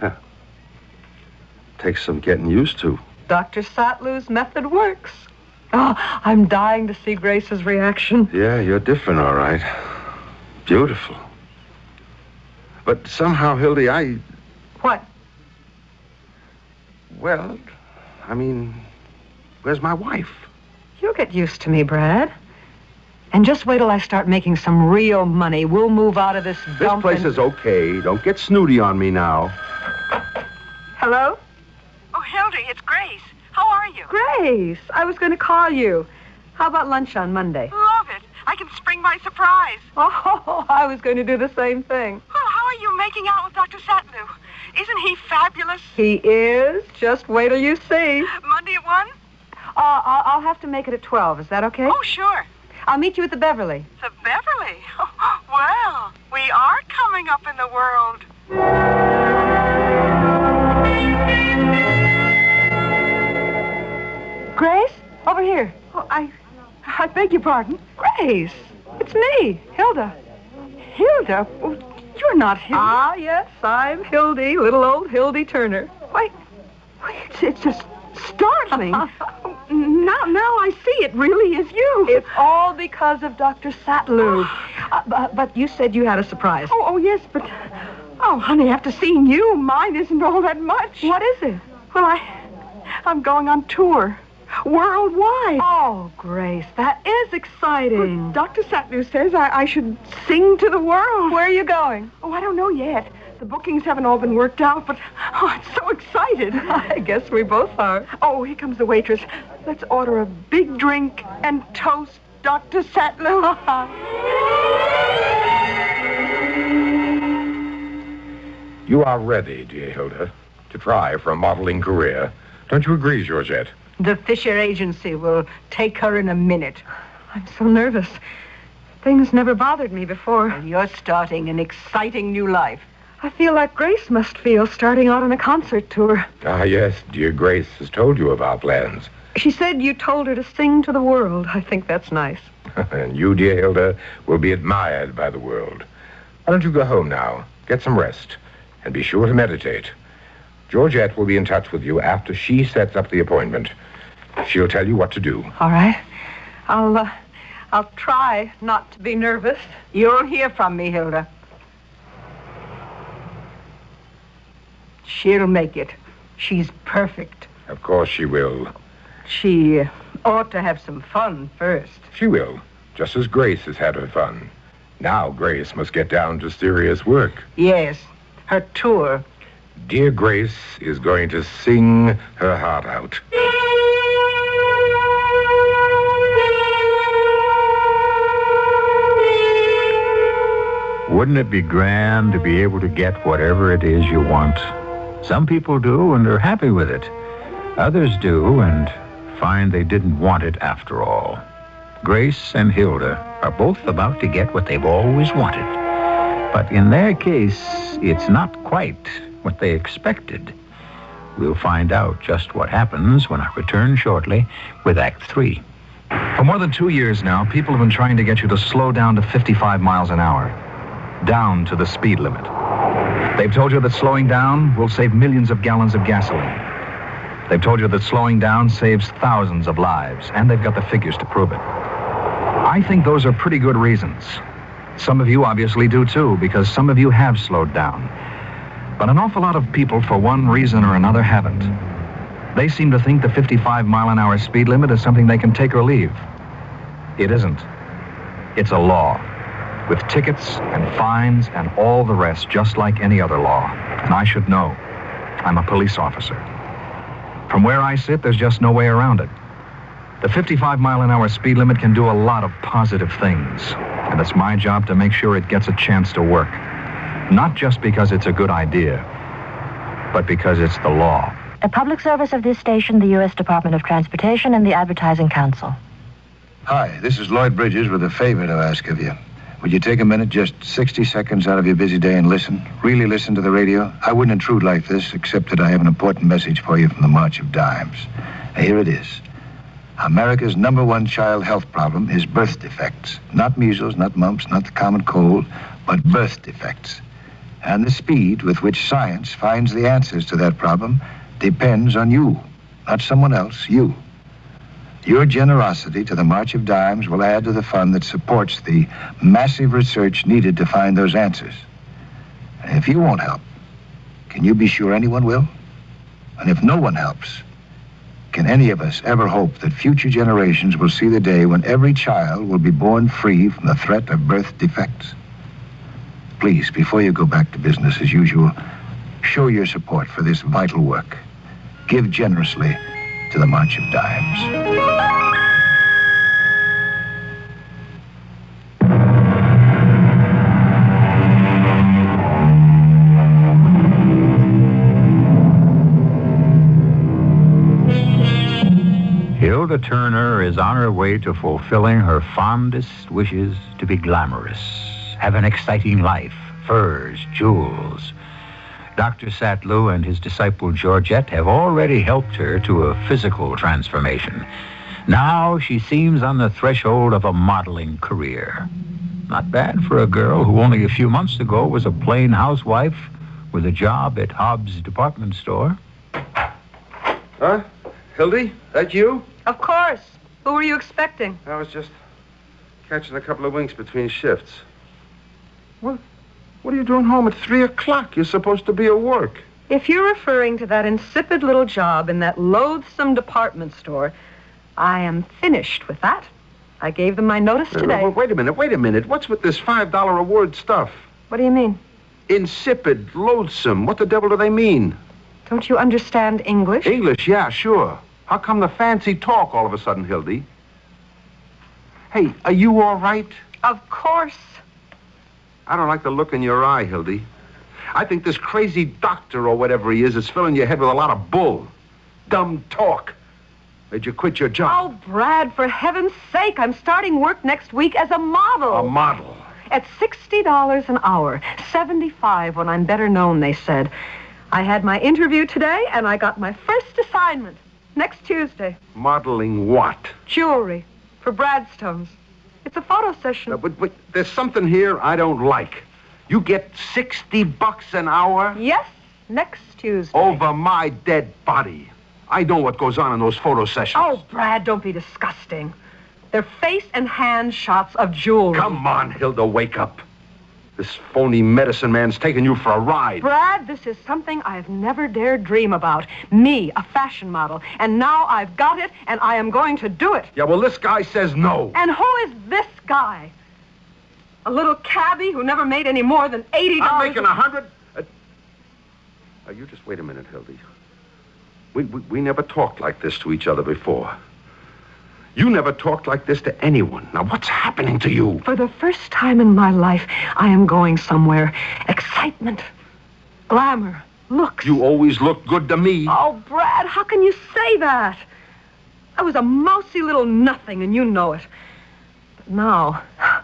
Speaker 21: Takes some getting used to.
Speaker 2: Doctor Satlu's method works. Oh, I'm dying to see Grace's reaction.
Speaker 21: Yeah, you're different, all right. Beautiful. But somehow, Hildy, I...
Speaker 2: What?
Speaker 21: Well, I mean, where's my wife?
Speaker 2: You'll get used to me, Brad. And just wait till I start making some real money. We'll move out of this
Speaker 21: This
Speaker 2: dump
Speaker 21: place
Speaker 2: and...
Speaker 21: is okay. Don't get snooty on me now.
Speaker 2: Hello?
Speaker 5: Oh, Hildy, it's Grace. How are you?
Speaker 2: Grace, I was going to call you. How about lunch on Monday?
Speaker 5: Love it. I can spring my surprise.
Speaker 2: Oh, I was going to do the same thing.
Speaker 5: Oh, how are you making out with Doctor Satlu? Isn't he fabulous?
Speaker 2: He is. Just wait till you see.
Speaker 5: Monday at one?
Speaker 2: Uh, I'll, I'll have to make it at twelve. Is that okay?
Speaker 5: Oh, sure.
Speaker 2: I'll meet you at the Beverly.
Speaker 5: The Beverly? Oh, well, we are coming up in the world.
Speaker 2: Grace, over here. Oh, I, I beg your pardon. Grace,
Speaker 10: It's me, Hilda.
Speaker 2: Hilda? You're not Hilda.
Speaker 10: Ah, yes, I'm Hildy, little old Hildy Turner.
Speaker 2: Why, why it's, it's just startling. now, now I see it really is you.
Speaker 10: It's all because of Doctor Satlu. uh, but, but you said you had a surprise.
Speaker 2: Oh, oh, yes, but... Oh, honey, after seeing you, mine isn't all that much.
Speaker 10: What is it?
Speaker 2: Well, I... I'm going on tour. Worldwide.
Speaker 10: Oh, Grace, that is exciting.
Speaker 2: Well, Doctor Satlu says I, I should sing to the world.
Speaker 10: Where are you going?
Speaker 2: Oh, I don't know yet. The bookings haven't all been worked out, but oh, I'm so excited.
Speaker 10: I guess we both are.
Speaker 2: Oh, here comes the waitress. Let's order a big drink and toast Doctor Satlu.
Speaker 3: You are ready, dear Hilda, to try for a modeling career. Don't you agree, Georgette?
Speaker 2: The Fisher Agency will take her in a minute.
Speaker 10: I'm so nervous. Things never bothered me before.
Speaker 2: Well, you're starting an exciting new life.
Speaker 10: I feel like Grace must feel starting out on a concert tour.
Speaker 3: Ah, yes, dear Grace has told you of our plans.
Speaker 10: She said you told her to sing to the world. I think that's nice.
Speaker 3: And you, dear Hilda, will be admired by the world. Why don't you go home now, get some rest, and be sure to meditate. Georgette will be in touch with you after she sets up the appointment. She'll tell you what to do.
Speaker 10: All right. I'll, uh, I'll try not to be nervous.
Speaker 2: You'll hear from me, Hilda. She'll make it. She's perfect.
Speaker 3: Of course she will.
Speaker 2: She uh, ought to have some fun first.
Speaker 3: She will, just as Grace has had her fun. Now Grace must get down to serious work.
Speaker 2: Yes, her tour.
Speaker 3: Dear Grace is going to sing her heart out.
Speaker 12: Wouldn't it be grand to be able to get whatever it is you want? Some people do and are happy with it. Others do and find they didn't want it after all. Grace and Hilda are both about to get what they've always wanted. But in their case, it's not quite what they expected. We'll find out just what happens when I return shortly with Act Three.
Speaker 14: For more than two years now, people have been trying to get you to slow down to fifty-five miles an hour. Down to the speed limit. They've told you that slowing down will save millions of gallons of gasoline. They've told you that slowing down saves thousands of lives, and they've got the figures to prove it. I think those are pretty good reasons. Some of you obviously do too, because some of you have slowed down. But an awful lot of people, for one reason or another, haven't. They seem to think the fifty-five mile an hour speed limit is something they can take or leave. It isn't. It's a law, with tickets and fines and all the rest, just like any other law. And I should know. I'm a police officer. From where I sit, there's just no way around it. The fifty-five mile an hour speed limit can do a lot of positive things, and it's my job to make sure it gets a chance to work. Not just because it's a good idea, but because it's the law.
Speaker 6: A public service of this station, the U S Department of Transportation, and the Advertising Council.
Speaker 4: Hi, this is Lloyd Bridges with a favor to ask of you. Would you take a minute, just sixty seconds out of your busy day and listen? Really listen to the radio? I wouldn't intrude like this, except that I have an important message for you from the March of Dimes. Now, here it is. America's number one child health problem is birth defects. Not measles, not mumps, not the common cold, but birth defects. And the speed with which science finds the answers to that problem depends on you, not someone else, you. Your generosity to the March of Dimes will add to the fund that supports the massive research needed to find those answers. And if you won't help, can you be sure anyone will? And if no one helps, can any of us ever hope that future generations will see the day when every child will be born free from the threat of birth defects? Please, before you go back to business as usual, show your support for this vital work. Give generously to the March of Dimes.
Speaker 12: Hilda Turner is on her way to fulfilling her fondest wishes to be glamorous, have an exciting life, furs, jewels. Doctor Satlu and his disciple Georgette have already helped her to a physical transformation. Now she seems on the threshold of a modeling career. Not bad for a girl who only a few months ago was a plain housewife with a job at Hobbs' department store.
Speaker 21: Huh? Hildy, that you?
Speaker 2: Of course. Who were you expecting?
Speaker 21: I was just catching a couple of winks between shifts. What, what are you doing home at three o'clock? You're supposed to be at work.
Speaker 2: If you're referring to that insipid little job in that loathsome department store, I am finished with that. I gave them my notice today.
Speaker 21: Uh, wait a minute, wait a minute. What's with this five dollar a word stuff?
Speaker 2: What do you mean?
Speaker 21: Insipid, loathsome. What the devil do they mean?
Speaker 2: Don't you understand English?
Speaker 21: English, yeah, sure. How come the fancy talk all of a sudden, Hildy? Hey, are you all right?
Speaker 2: Of course.
Speaker 21: I don't like the look in your eye, Hildy. I think this crazy doctor or whatever he is is filling your head with a lot of bull. Dumb talk. Made you quit your job.
Speaker 2: Oh, Brad, for heaven's sake, I'm starting work next week as a model.
Speaker 21: A model?
Speaker 2: At sixty dollars an hour. seventy-five when I'm better known, they said. I had my interview today, and I got my first assignment next Tuesday.
Speaker 21: Modeling what?
Speaker 2: Jewelry for Bradstones. It's a photo session.
Speaker 21: Uh, but, but there's something here I don't like. You get sixty bucks an hour?
Speaker 2: Yes, next Tuesday.
Speaker 21: Over my dead body. I know what goes on in those photo sessions.
Speaker 2: Oh, Brad, don't be disgusting. They're face and hand shots of jewelry.
Speaker 21: Come on, Hilda, wake up. This phony medicine man's taking you for a ride.
Speaker 2: Brad, this is something I've never dared dream about. Me, a fashion model. And now I've got it, and I am going to do it.
Speaker 21: Yeah, well, this guy says no.
Speaker 2: And who is this guy? A little cabbie who never made any more than eighty dollars.
Speaker 21: I'm making a hundred. Uh, uh, you just wait a minute, Hildy. We, we, we never talked like this to each other before. You never talked like this to anyone. Now, what's happening to you?
Speaker 2: For the first time in my life, I am going somewhere. Excitement, glamour, looks.
Speaker 21: You always look good to me.
Speaker 2: Oh, Brad, how can you say that? I was a mousy little nothing, and you know it. But now,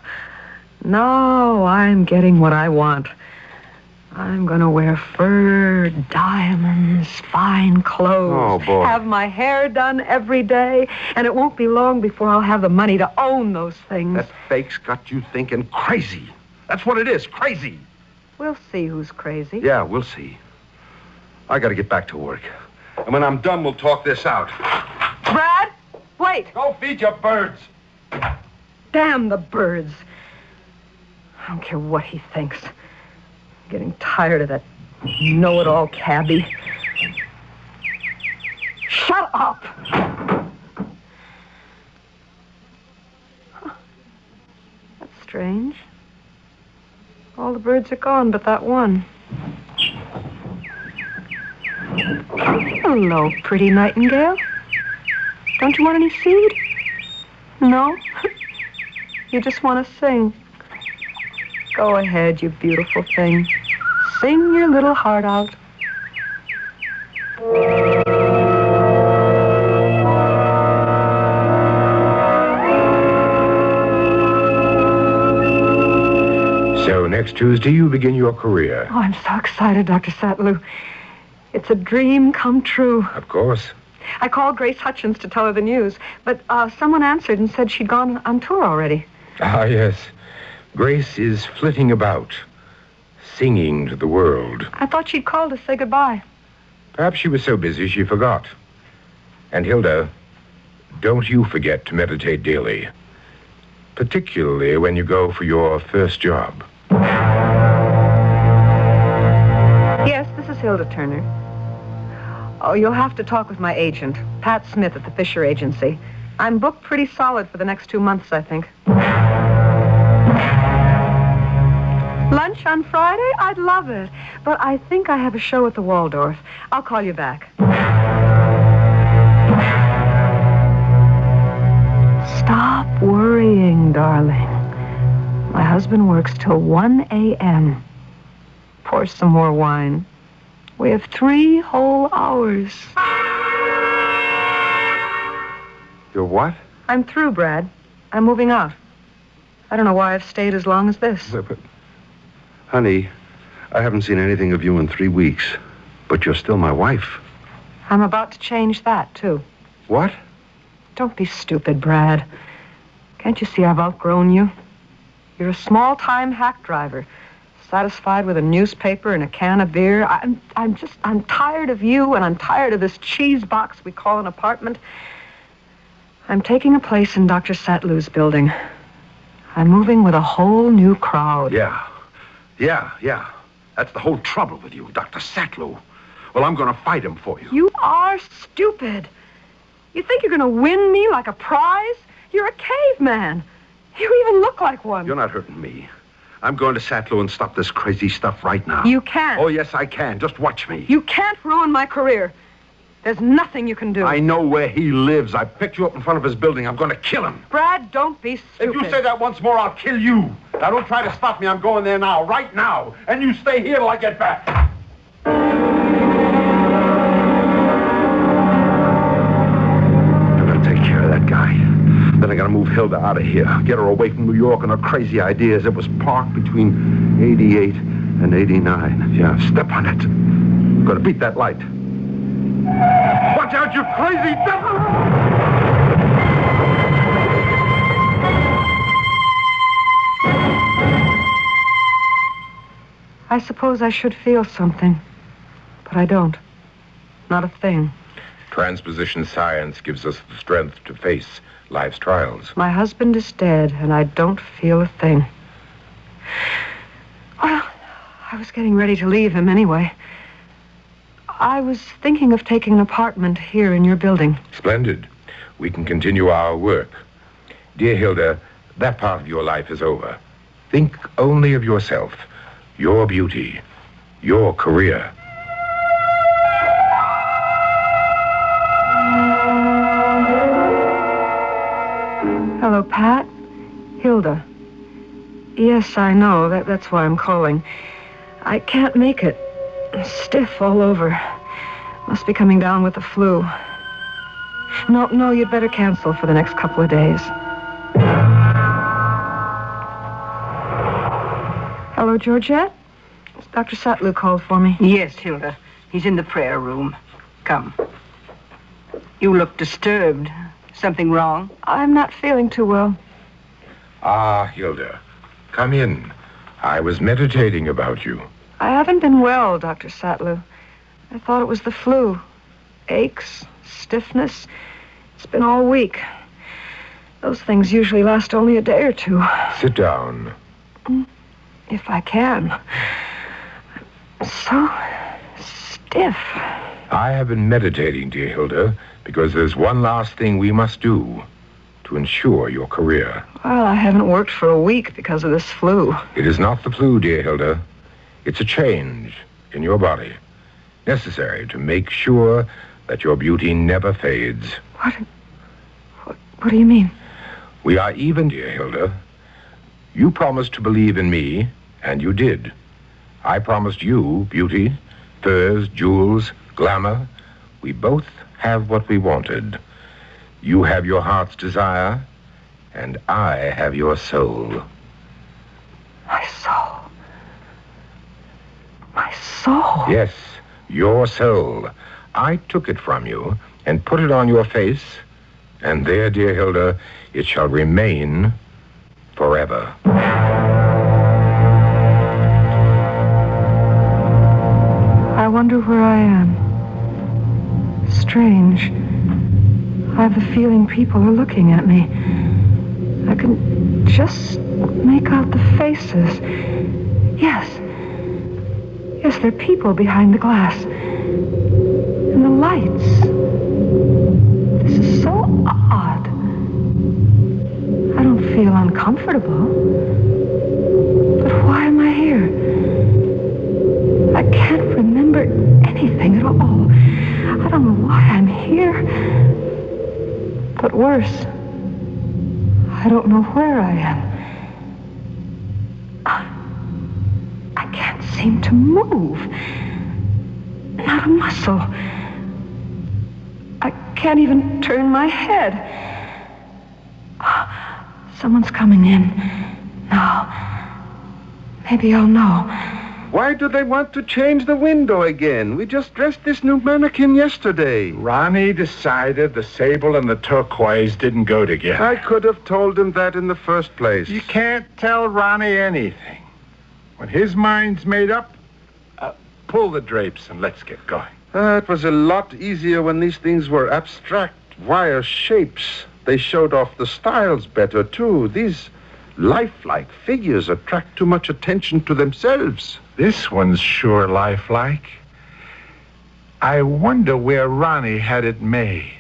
Speaker 2: now I'm getting what I want. I'm going to wear fur, diamonds, fine clothes.
Speaker 21: Oh, boy.
Speaker 2: Have my hair done every day, and it won't be long before I'll have the money to own those things.
Speaker 21: That fake's got you thinking crazy. That's what it is, crazy.
Speaker 2: We'll see who's crazy.
Speaker 21: Yeah, we'll see. I got to get back to work. And when I'm done, we'll talk this out.
Speaker 2: Brad, wait.
Speaker 21: Go feed your birds.
Speaker 2: Damn the birds. I don't care what he thinks. Getting tired of that know-it-all cabbie. Shut up! Huh. That's strange. All the birds are gone but that one. Hello, pretty nightingale. Don't you want any seed? No? You just want to sing. Go ahead, you beautiful thing. Sing your little heart out.
Speaker 3: So next Tuesday you begin your career.
Speaker 2: Oh, I'm so excited, Doctor Satlu. It's a dream come true.
Speaker 3: Of course.
Speaker 2: I called Grace Hutchins to tell her the news, but uh, someone answered and said she'd gone on tour already.
Speaker 3: Ah, yes. Grace is flitting about, singing to the world.
Speaker 2: I thought she'd called to say goodbye.
Speaker 3: Perhaps she was so busy she forgot. And Hilda, don't you forget to meditate daily, particularly when you go for your first job.
Speaker 2: Yes, this is Hilda Turner. Oh, you'll have to talk with my agent, Pat Smith at the Fisher Agency. I'm booked pretty solid for the next two months, I think. Lunch on Friday? I'd love it. But I think I have a show at the Waldorf. I'll call you back. Stop worrying, darling. My husband works till one a.m. Pour some more wine. We have three whole hours.
Speaker 21: You're what?
Speaker 2: I'm through, Brad. I'm moving out. I don't know why I've stayed as long as this.
Speaker 21: But, but, honey, I haven't seen anything of you in three weeks, but you're still my wife.
Speaker 2: I'm about to change that, too.
Speaker 21: What?
Speaker 10: don't be stupid, Brad. Can't you see I've outgrown you? You're a small-time hack driver, satisfied with a newspaper and a can of beer. I'm, I'm just, I'm tired of you, and I'm tired of this cheese box we call an apartment. I'm taking a place in Doctor Satlou's building. I'm moving with a whole new crowd.
Speaker 21: Yeah, yeah, yeah. That's the whole trouble with you, Doctor Satlou. Well, I'm going to fight him for you.
Speaker 10: You are stupid. You think you're going to win me like a prize? You're a caveman. You even look like one.
Speaker 21: You're not hurting me. I'm going to Satlou and stop this crazy stuff right now.
Speaker 10: You can't.
Speaker 21: Oh, yes, I can. Just watch me.
Speaker 10: You can't ruin my career. There's nothing you can do.
Speaker 21: I know where he lives. I picked you up in front of his building. I'm going to kill him.
Speaker 10: Brad, don't be stupid.
Speaker 21: If you say that once more, I'll kill you. Now, don't try to stop me. I'm going there now, right now. And you stay here till I get back. I'm going to take care of that guy. Then I got to move Hilda out of here. Get her away from New York and her crazy ideas. It was parked between eighty-eight and eighty-nine. Yeah, step on it. I'm going to beat that light. Watch out, you crazy devil!
Speaker 10: I suppose I should feel something, but I don't. Not a thing.
Speaker 3: Transposition science gives us the strength to face life's trials.
Speaker 10: My husband is dead, and I don't feel a thing. Well, I was getting ready to leave him anyway. I was thinking of taking an apartment here in your building.
Speaker 3: Splendid. We can continue our work. Dear Hilda, that part of your life is over. Think only of yourself, your beauty, your career.
Speaker 10: Hello, Pat. Hilda. Yes, I know. That, that's why I'm calling. I can't make it. Stiff all over. Must be coming down with the flu. No, no, you'd better cancel for the next couple of days. Hello, Georgette? Doctor Satlou called for me.
Speaker 2: Yes, Hilda. He's in the prayer room. Come. You look disturbed. Something wrong?
Speaker 10: I'm not feeling too well.
Speaker 3: Ah, Hilda, come in. I was meditating about you.
Speaker 10: I haven't been well, Doctor Satlou. I thought it was the flu. Aches, stiffness. It's been all week. Those things usually last only a day or two.
Speaker 3: Sit down.
Speaker 10: If I can. I'm so stiff.
Speaker 3: I have been meditating, dear Hilda, because there's one last thing we must do to ensure your career.
Speaker 10: Well, I haven't worked for a week because of this flu.
Speaker 3: It is not the flu, dear Hilda. It's a change in your body, necessary to make sure that your beauty never fades.
Speaker 10: What? What, what do you mean?
Speaker 3: We are even, dear Hilda. You promised to believe in me, and you did. I promised you beauty, furs, jewels, glamour. We both have what we wanted. You have your heart's desire, and I have your soul.
Speaker 10: My soul. My soul?
Speaker 3: Yes, your soul. I took it from you and put it on your face, and there, dear Hilda, it shall remain forever.
Speaker 10: I wonder where I am. Strange. I have the feeling people are looking at me. I can just make out the faces. Yes. Yes, there are people behind the glass. And the lights. This is so odd. I don't feel uncomfortable. But why am I here? I can't remember anything at all. I don't know why I'm here. But worse, I don't know where I am. I can't seem to move. Not a muscle. I can't even turn my head. Someone's coming in. Now, maybe I'll know.
Speaker 21: Why do they want to change the window again? We just dressed this new mannequin yesterday.
Speaker 3: Ronnie decided the sable and the turquoise didn't go together.
Speaker 21: I could have told him that in the first place.
Speaker 3: You can't tell Ronnie anything. When his mind's made up, uh, pull the drapes and let's get going.
Speaker 21: Uh, it was a lot easier when these things were abstract, wire shapes. They showed off the styles better, too. These lifelike figures attract too much attention to themselves.
Speaker 3: This one's sure lifelike. I wonder where Ronnie had it made.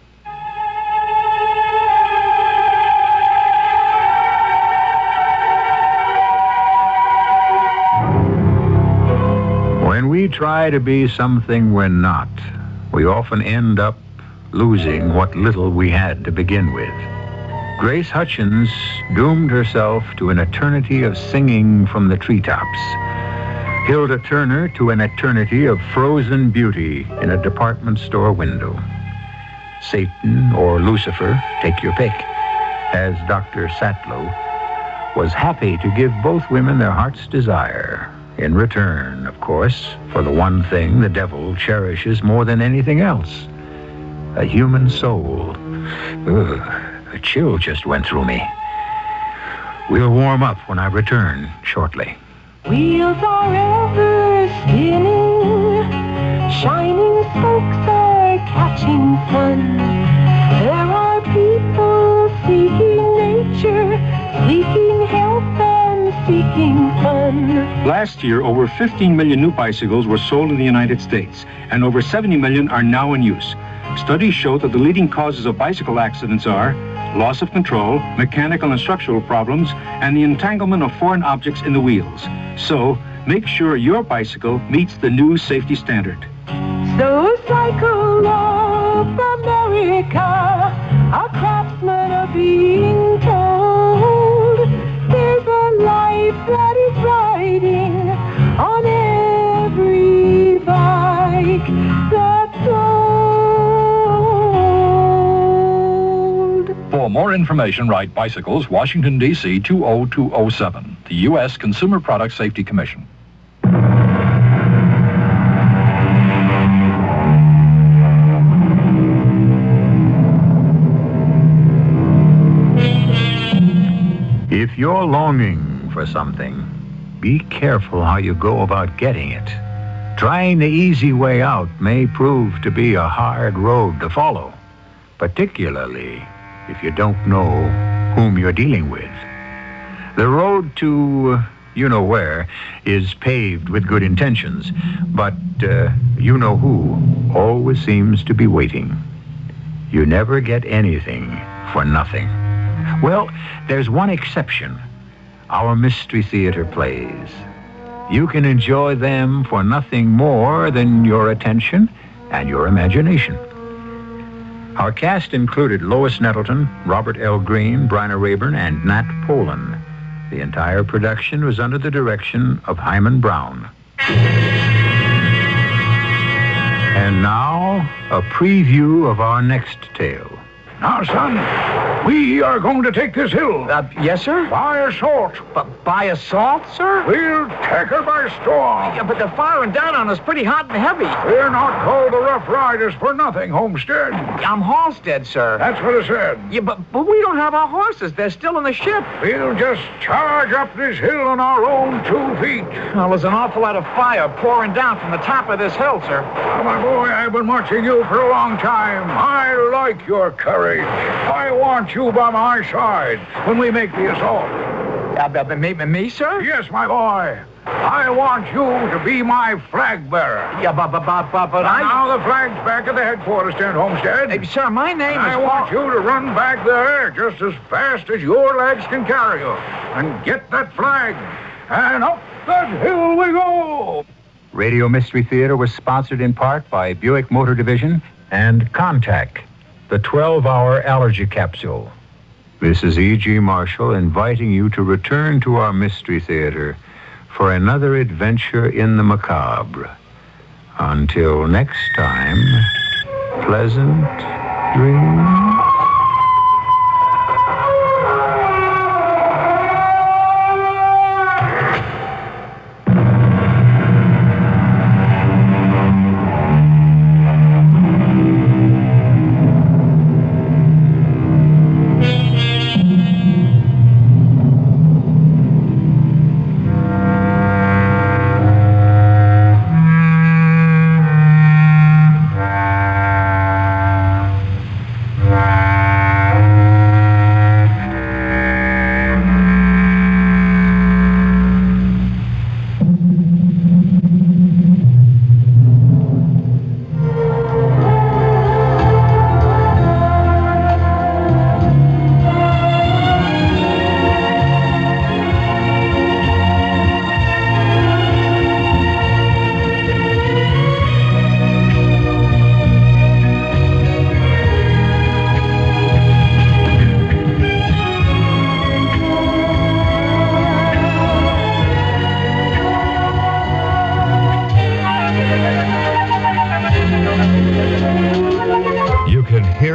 Speaker 12: When we try to be something we're not, we often end up losing what little we had to begin with. Grace Hutchins doomed herself to an eternity of singing from the treetops. Hilda Turner to an eternity of frozen beauty in a department store window. Satan or Lucifer, take your pick, as Doctor Satlow was happy to give both women their heart's desire. In return, of course, for the one thing the devil cherishes more than anything else, a human soul. Ugh, a chill just went through me. We'll warm up when I return shortly.
Speaker 7: Wheels are ever spinning, shining spokes are catching sun. There are people seeking nature, seeking health and seeking fun.
Speaker 8: Last year, over fifteen million new bicycles were sold in the United States, and over seventy million are now in use. Studies show that the leading causes of bicycle accidents are loss of control, mechanical and structural problems, and the entanglement of foreign objects in the wheels. So, make sure your bicycle meets the new safety standard.
Speaker 7: So cycle of America, our craftsmen are being told there's a life that is riding on every bike that's sold.
Speaker 11: For more information, write Bicycles, Washington, D C two oh two oh seven, the U S Consumer Product Safety Commission.
Speaker 12: If you're longing for something, be careful how you go about getting it. Trying the easy way out may prove to be a hard road to follow, particularly if you don't know whom you're dealing with. The road to uh, you know where is paved with good intentions, but uh, you know who always seems to be waiting. You never get anything for nothing. Well, there's one exception. Our Mystery Theater plays. You can enjoy them for nothing more than your attention and your imagination. Our cast included Lois Nettleton, Robert L. Greene, Bryna Raeburn, and Nat Polen. The entire production was under the direction of Hyman Brown. And now, a preview of our next tale.
Speaker 23: Now, son, we are going to take this hill.
Speaker 18: Uh, yes, sir?
Speaker 23: By assault.
Speaker 18: B- by assault, sir?
Speaker 23: We'll take her by storm.
Speaker 18: Yeah, but they're firing down on us pretty hot and heavy.
Speaker 23: We're not called the Rough Riders for nothing, Homestead.
Speaker 18: I'm Halstead, sir.
Speaker 23: That's what I said.
Speaker 18: Yeah, but, but we don't have our horses. They're still in the ship.
Speaker 23: We'll just charge up this hill on our own two feet.
Speaker 18: Well, there's an awful lot of fire pouring down from the top of this hill, sir.
Speaker 23: Now, my boy, I've been watching you for a long time. I like your courage. I want you by my side when we make the assault.
Speaker 18: Uh, me, me, sir?
Speaker 23: Yes, my boy. I want you to be my flag bearer.
Speaker 18: Yeah, but, but, but, but, but I...
Speaker 23: Now the flag's back at the headquarters tent, Homestead.
Speaker 18: Hey, sir, my name
Speaker 23: I
Speaker 18: is...
Speaker 23: I want you to run back there just as fast as your legs can carry you. And get that flag. And up that hill we go.
Speaker 12: Radio Mystery Theater was sponsored in part by Buick Motor Division and Contact, the twelve-hour allergy capsule. This is E G. Marshall inviting you to return to our Mystery Theater for another adventure in the macabre. Until next time, pleasant dreams.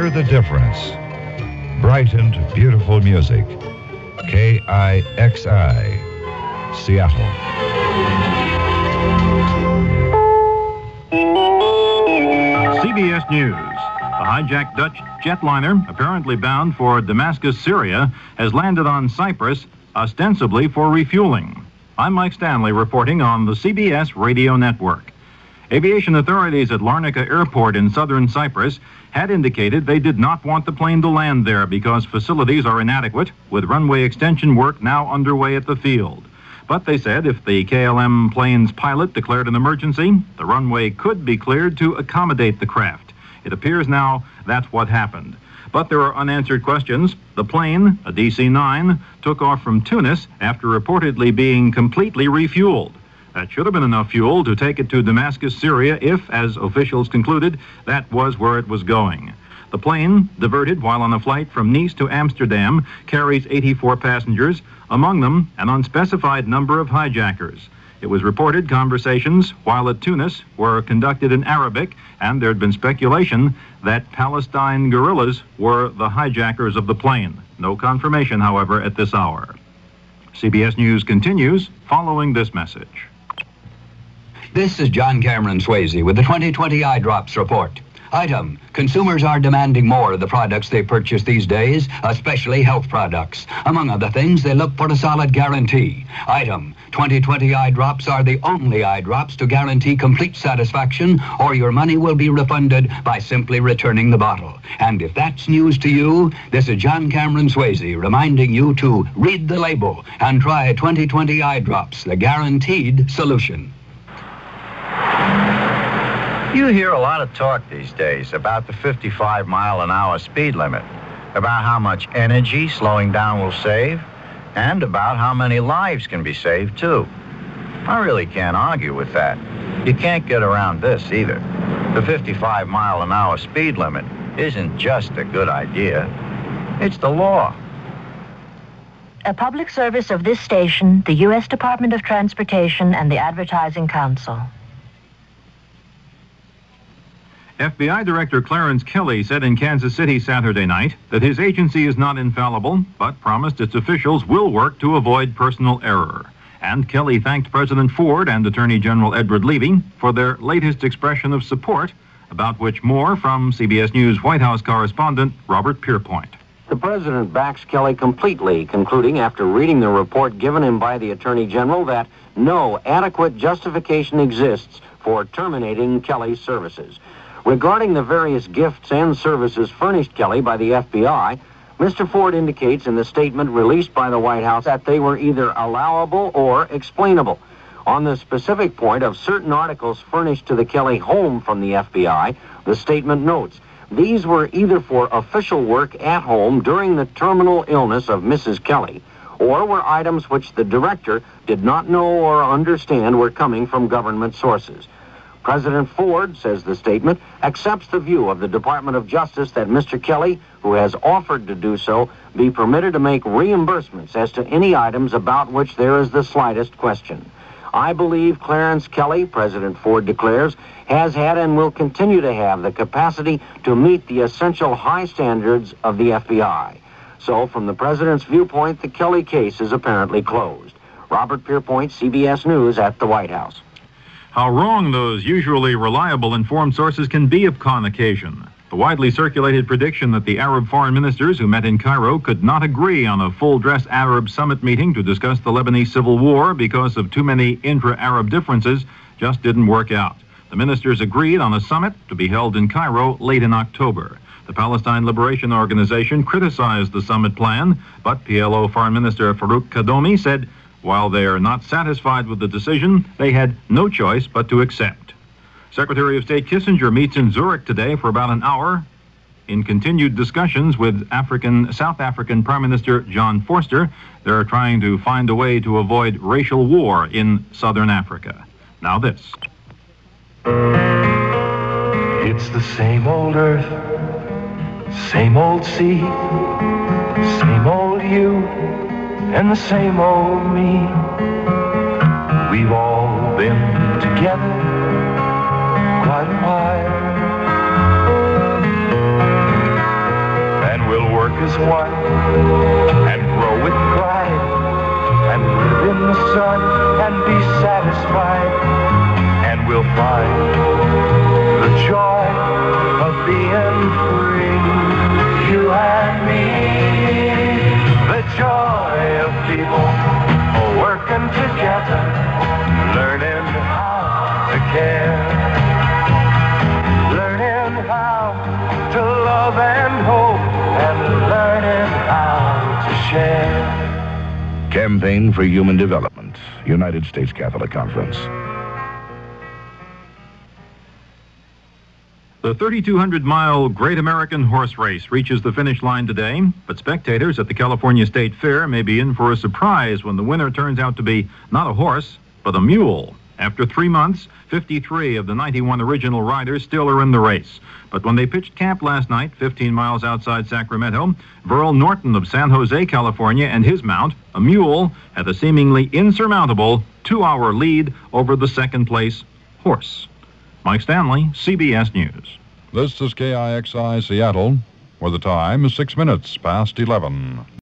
Speaker 1: Hear the difference. Bright and beautiful music. K I X I, Seattle.
Speaker 9: C B S News. A hijacked Dutch jetliner, apparently bound for Damascus, Syria, has landed on Cyprus, ostensibly for refueling. I'm Mike Stanley reporting on the C B S radio network. Aviation authorities at Larnaca Airport in southern Cyprus had indicated they did not want the plane to land there because facilities are inadequate, with runway extension work now underway at the field. But they said if the K L M plane's pilot declared an emergency, the runway could be cleared to accommodate the craft. It appears now that's what happened. But there are unanswered questions. The plane, a D C nine, took off from Tunis after reportedly being completely refueled. That should have been enough fuel to take it to Damascus, Syria, if, as officials concluded, that was where it was going. The plane, diverted while on a flight from Nice to Amsterdam, carries eighty-four passengers, among them an unspecified number of hijackers. It was reported conversations while at Tunis were conducted in Arabic, and there had been speculation that Palestine guerrillas were the hijackers of the plane. No confirmation, however, at this hour. C B S News continues following this message.
Speaker 15: This is John Cameron Swayze with the twenty twenty Eye Drops Report. Item, consumers are demanding more of the products they purchase these days, especially health products. Among other things, they look for a solid guarantee. Item, twenty twenty Eye Drops are the only eye drops to guarantee complete satisfaction, or your money will be refunded by simply returning the bottle. And if that's news to you, this is John Cameron Swayze reminding you to read the label and try twenty twenty Eye Drops, the guaranteed solution.
Speaker 24: You hear a lot of talk these days about the fifty-five mile an hour speed limit, about how much energy slowing down will save, and about how many lives can be saved, too. I really can't argue with that. You can't get around this, either. The fifty-five mile an hour speed limit isn't just a good idea. It's the law.
Speaker 6: A public service of this station, the U S Department of Transportation, and the Advertising Council.
Speaker 9: F B I Director Clarence Kelly said in Kansas City Saturday night that his agency is not infallible, but promised its officials will work to avoid personal error. And Kelly thanked President Ford and Attorney General Edward Levy for their latest expression of support, about which more from C B S News White House correspondent Robert Pierpoint.
Speaker 25: The president backs Kelly completely, concluding after reading the report given him by the Attorney General that no adequate justification exists for terminating Kelly's services. Regarding the various gifts and services furnished Kelly by the F B I, Mister Ford indicates in the statement released by the White House that they were either allowable or explainable. On the specific point of certain articles furnished to the Kelly home from the F B I, the statement notes, these were either for official work at home during the terminal illness of Missus Kelly, or were items which the director did not know or understand were coming from government sources. President Ford, says the statement, accepts the view of the Department of Justice that Mister Kelly, who has offered to do so, be permitted to make reimbursements as to any items about which there is the slightest question. I believe Clarence Kelly, President Ford declares, has had and will continue to have the capacity to meet the essential high standards of the F B I. So, from the president's viewpoint, the Kelly case is apparently closed. Robert Pierpoint, C B S News at the White House.
Speaker 9: How wrong those usually reliable informed sources can be upon occasion. The widely circulated prediction that the Arab foreign ministers who met in Cairo could not agree on a full-dress Arab summit meeting to discuss the Lebanese civil war because of too many intra-Arab differences just didn't work out. The ministers agreed on a summit to be held in Cairo late in October. The Palestine Liberation Organization criticized the summit plan, but P L O Foreign Minister Farouk Kadomi said while they are not satisfied with the decision, they had no choice but to accept. Secretary of State Kissinger meets in Zurich today for about an hour in continued discussions with African, South African Prime Minister John Vorster. They're trying to find a way to avoid racial war in southern Africa. Now this.
Speaker 26: It's the same old earth, same old sea, same old you, and the same old me. We've all been together quite a while. as one and grow with pride and live in the sun and be satisfied, and we'll find the joy of being free, you and me, the joy of people working together, learning how to care, learning how to love and hope, and learning how to share.
Speaker 3: Campaign for Human Development, United States Catholic Conference.
Speaker 9: The thirty-two hundred mile Great American Horse Race reaches the finish line today, but spectators at the California State Fair may be in for a surprise when the winner turns out to be not a horse, but a mule. After three months, fifty-three of the ninety-one original riders still are in the race. But when they pitched camp last night, fifteen miles outside Sacramento, Burl Norton of San Jose, California, and his mount, a mule, had a seemingly insurmountable two-hour lead over the second-place horse. Mike Stanley, C B S News.
Speaker 13: This is K I X I Seattle, where the time is six minutes past eleven.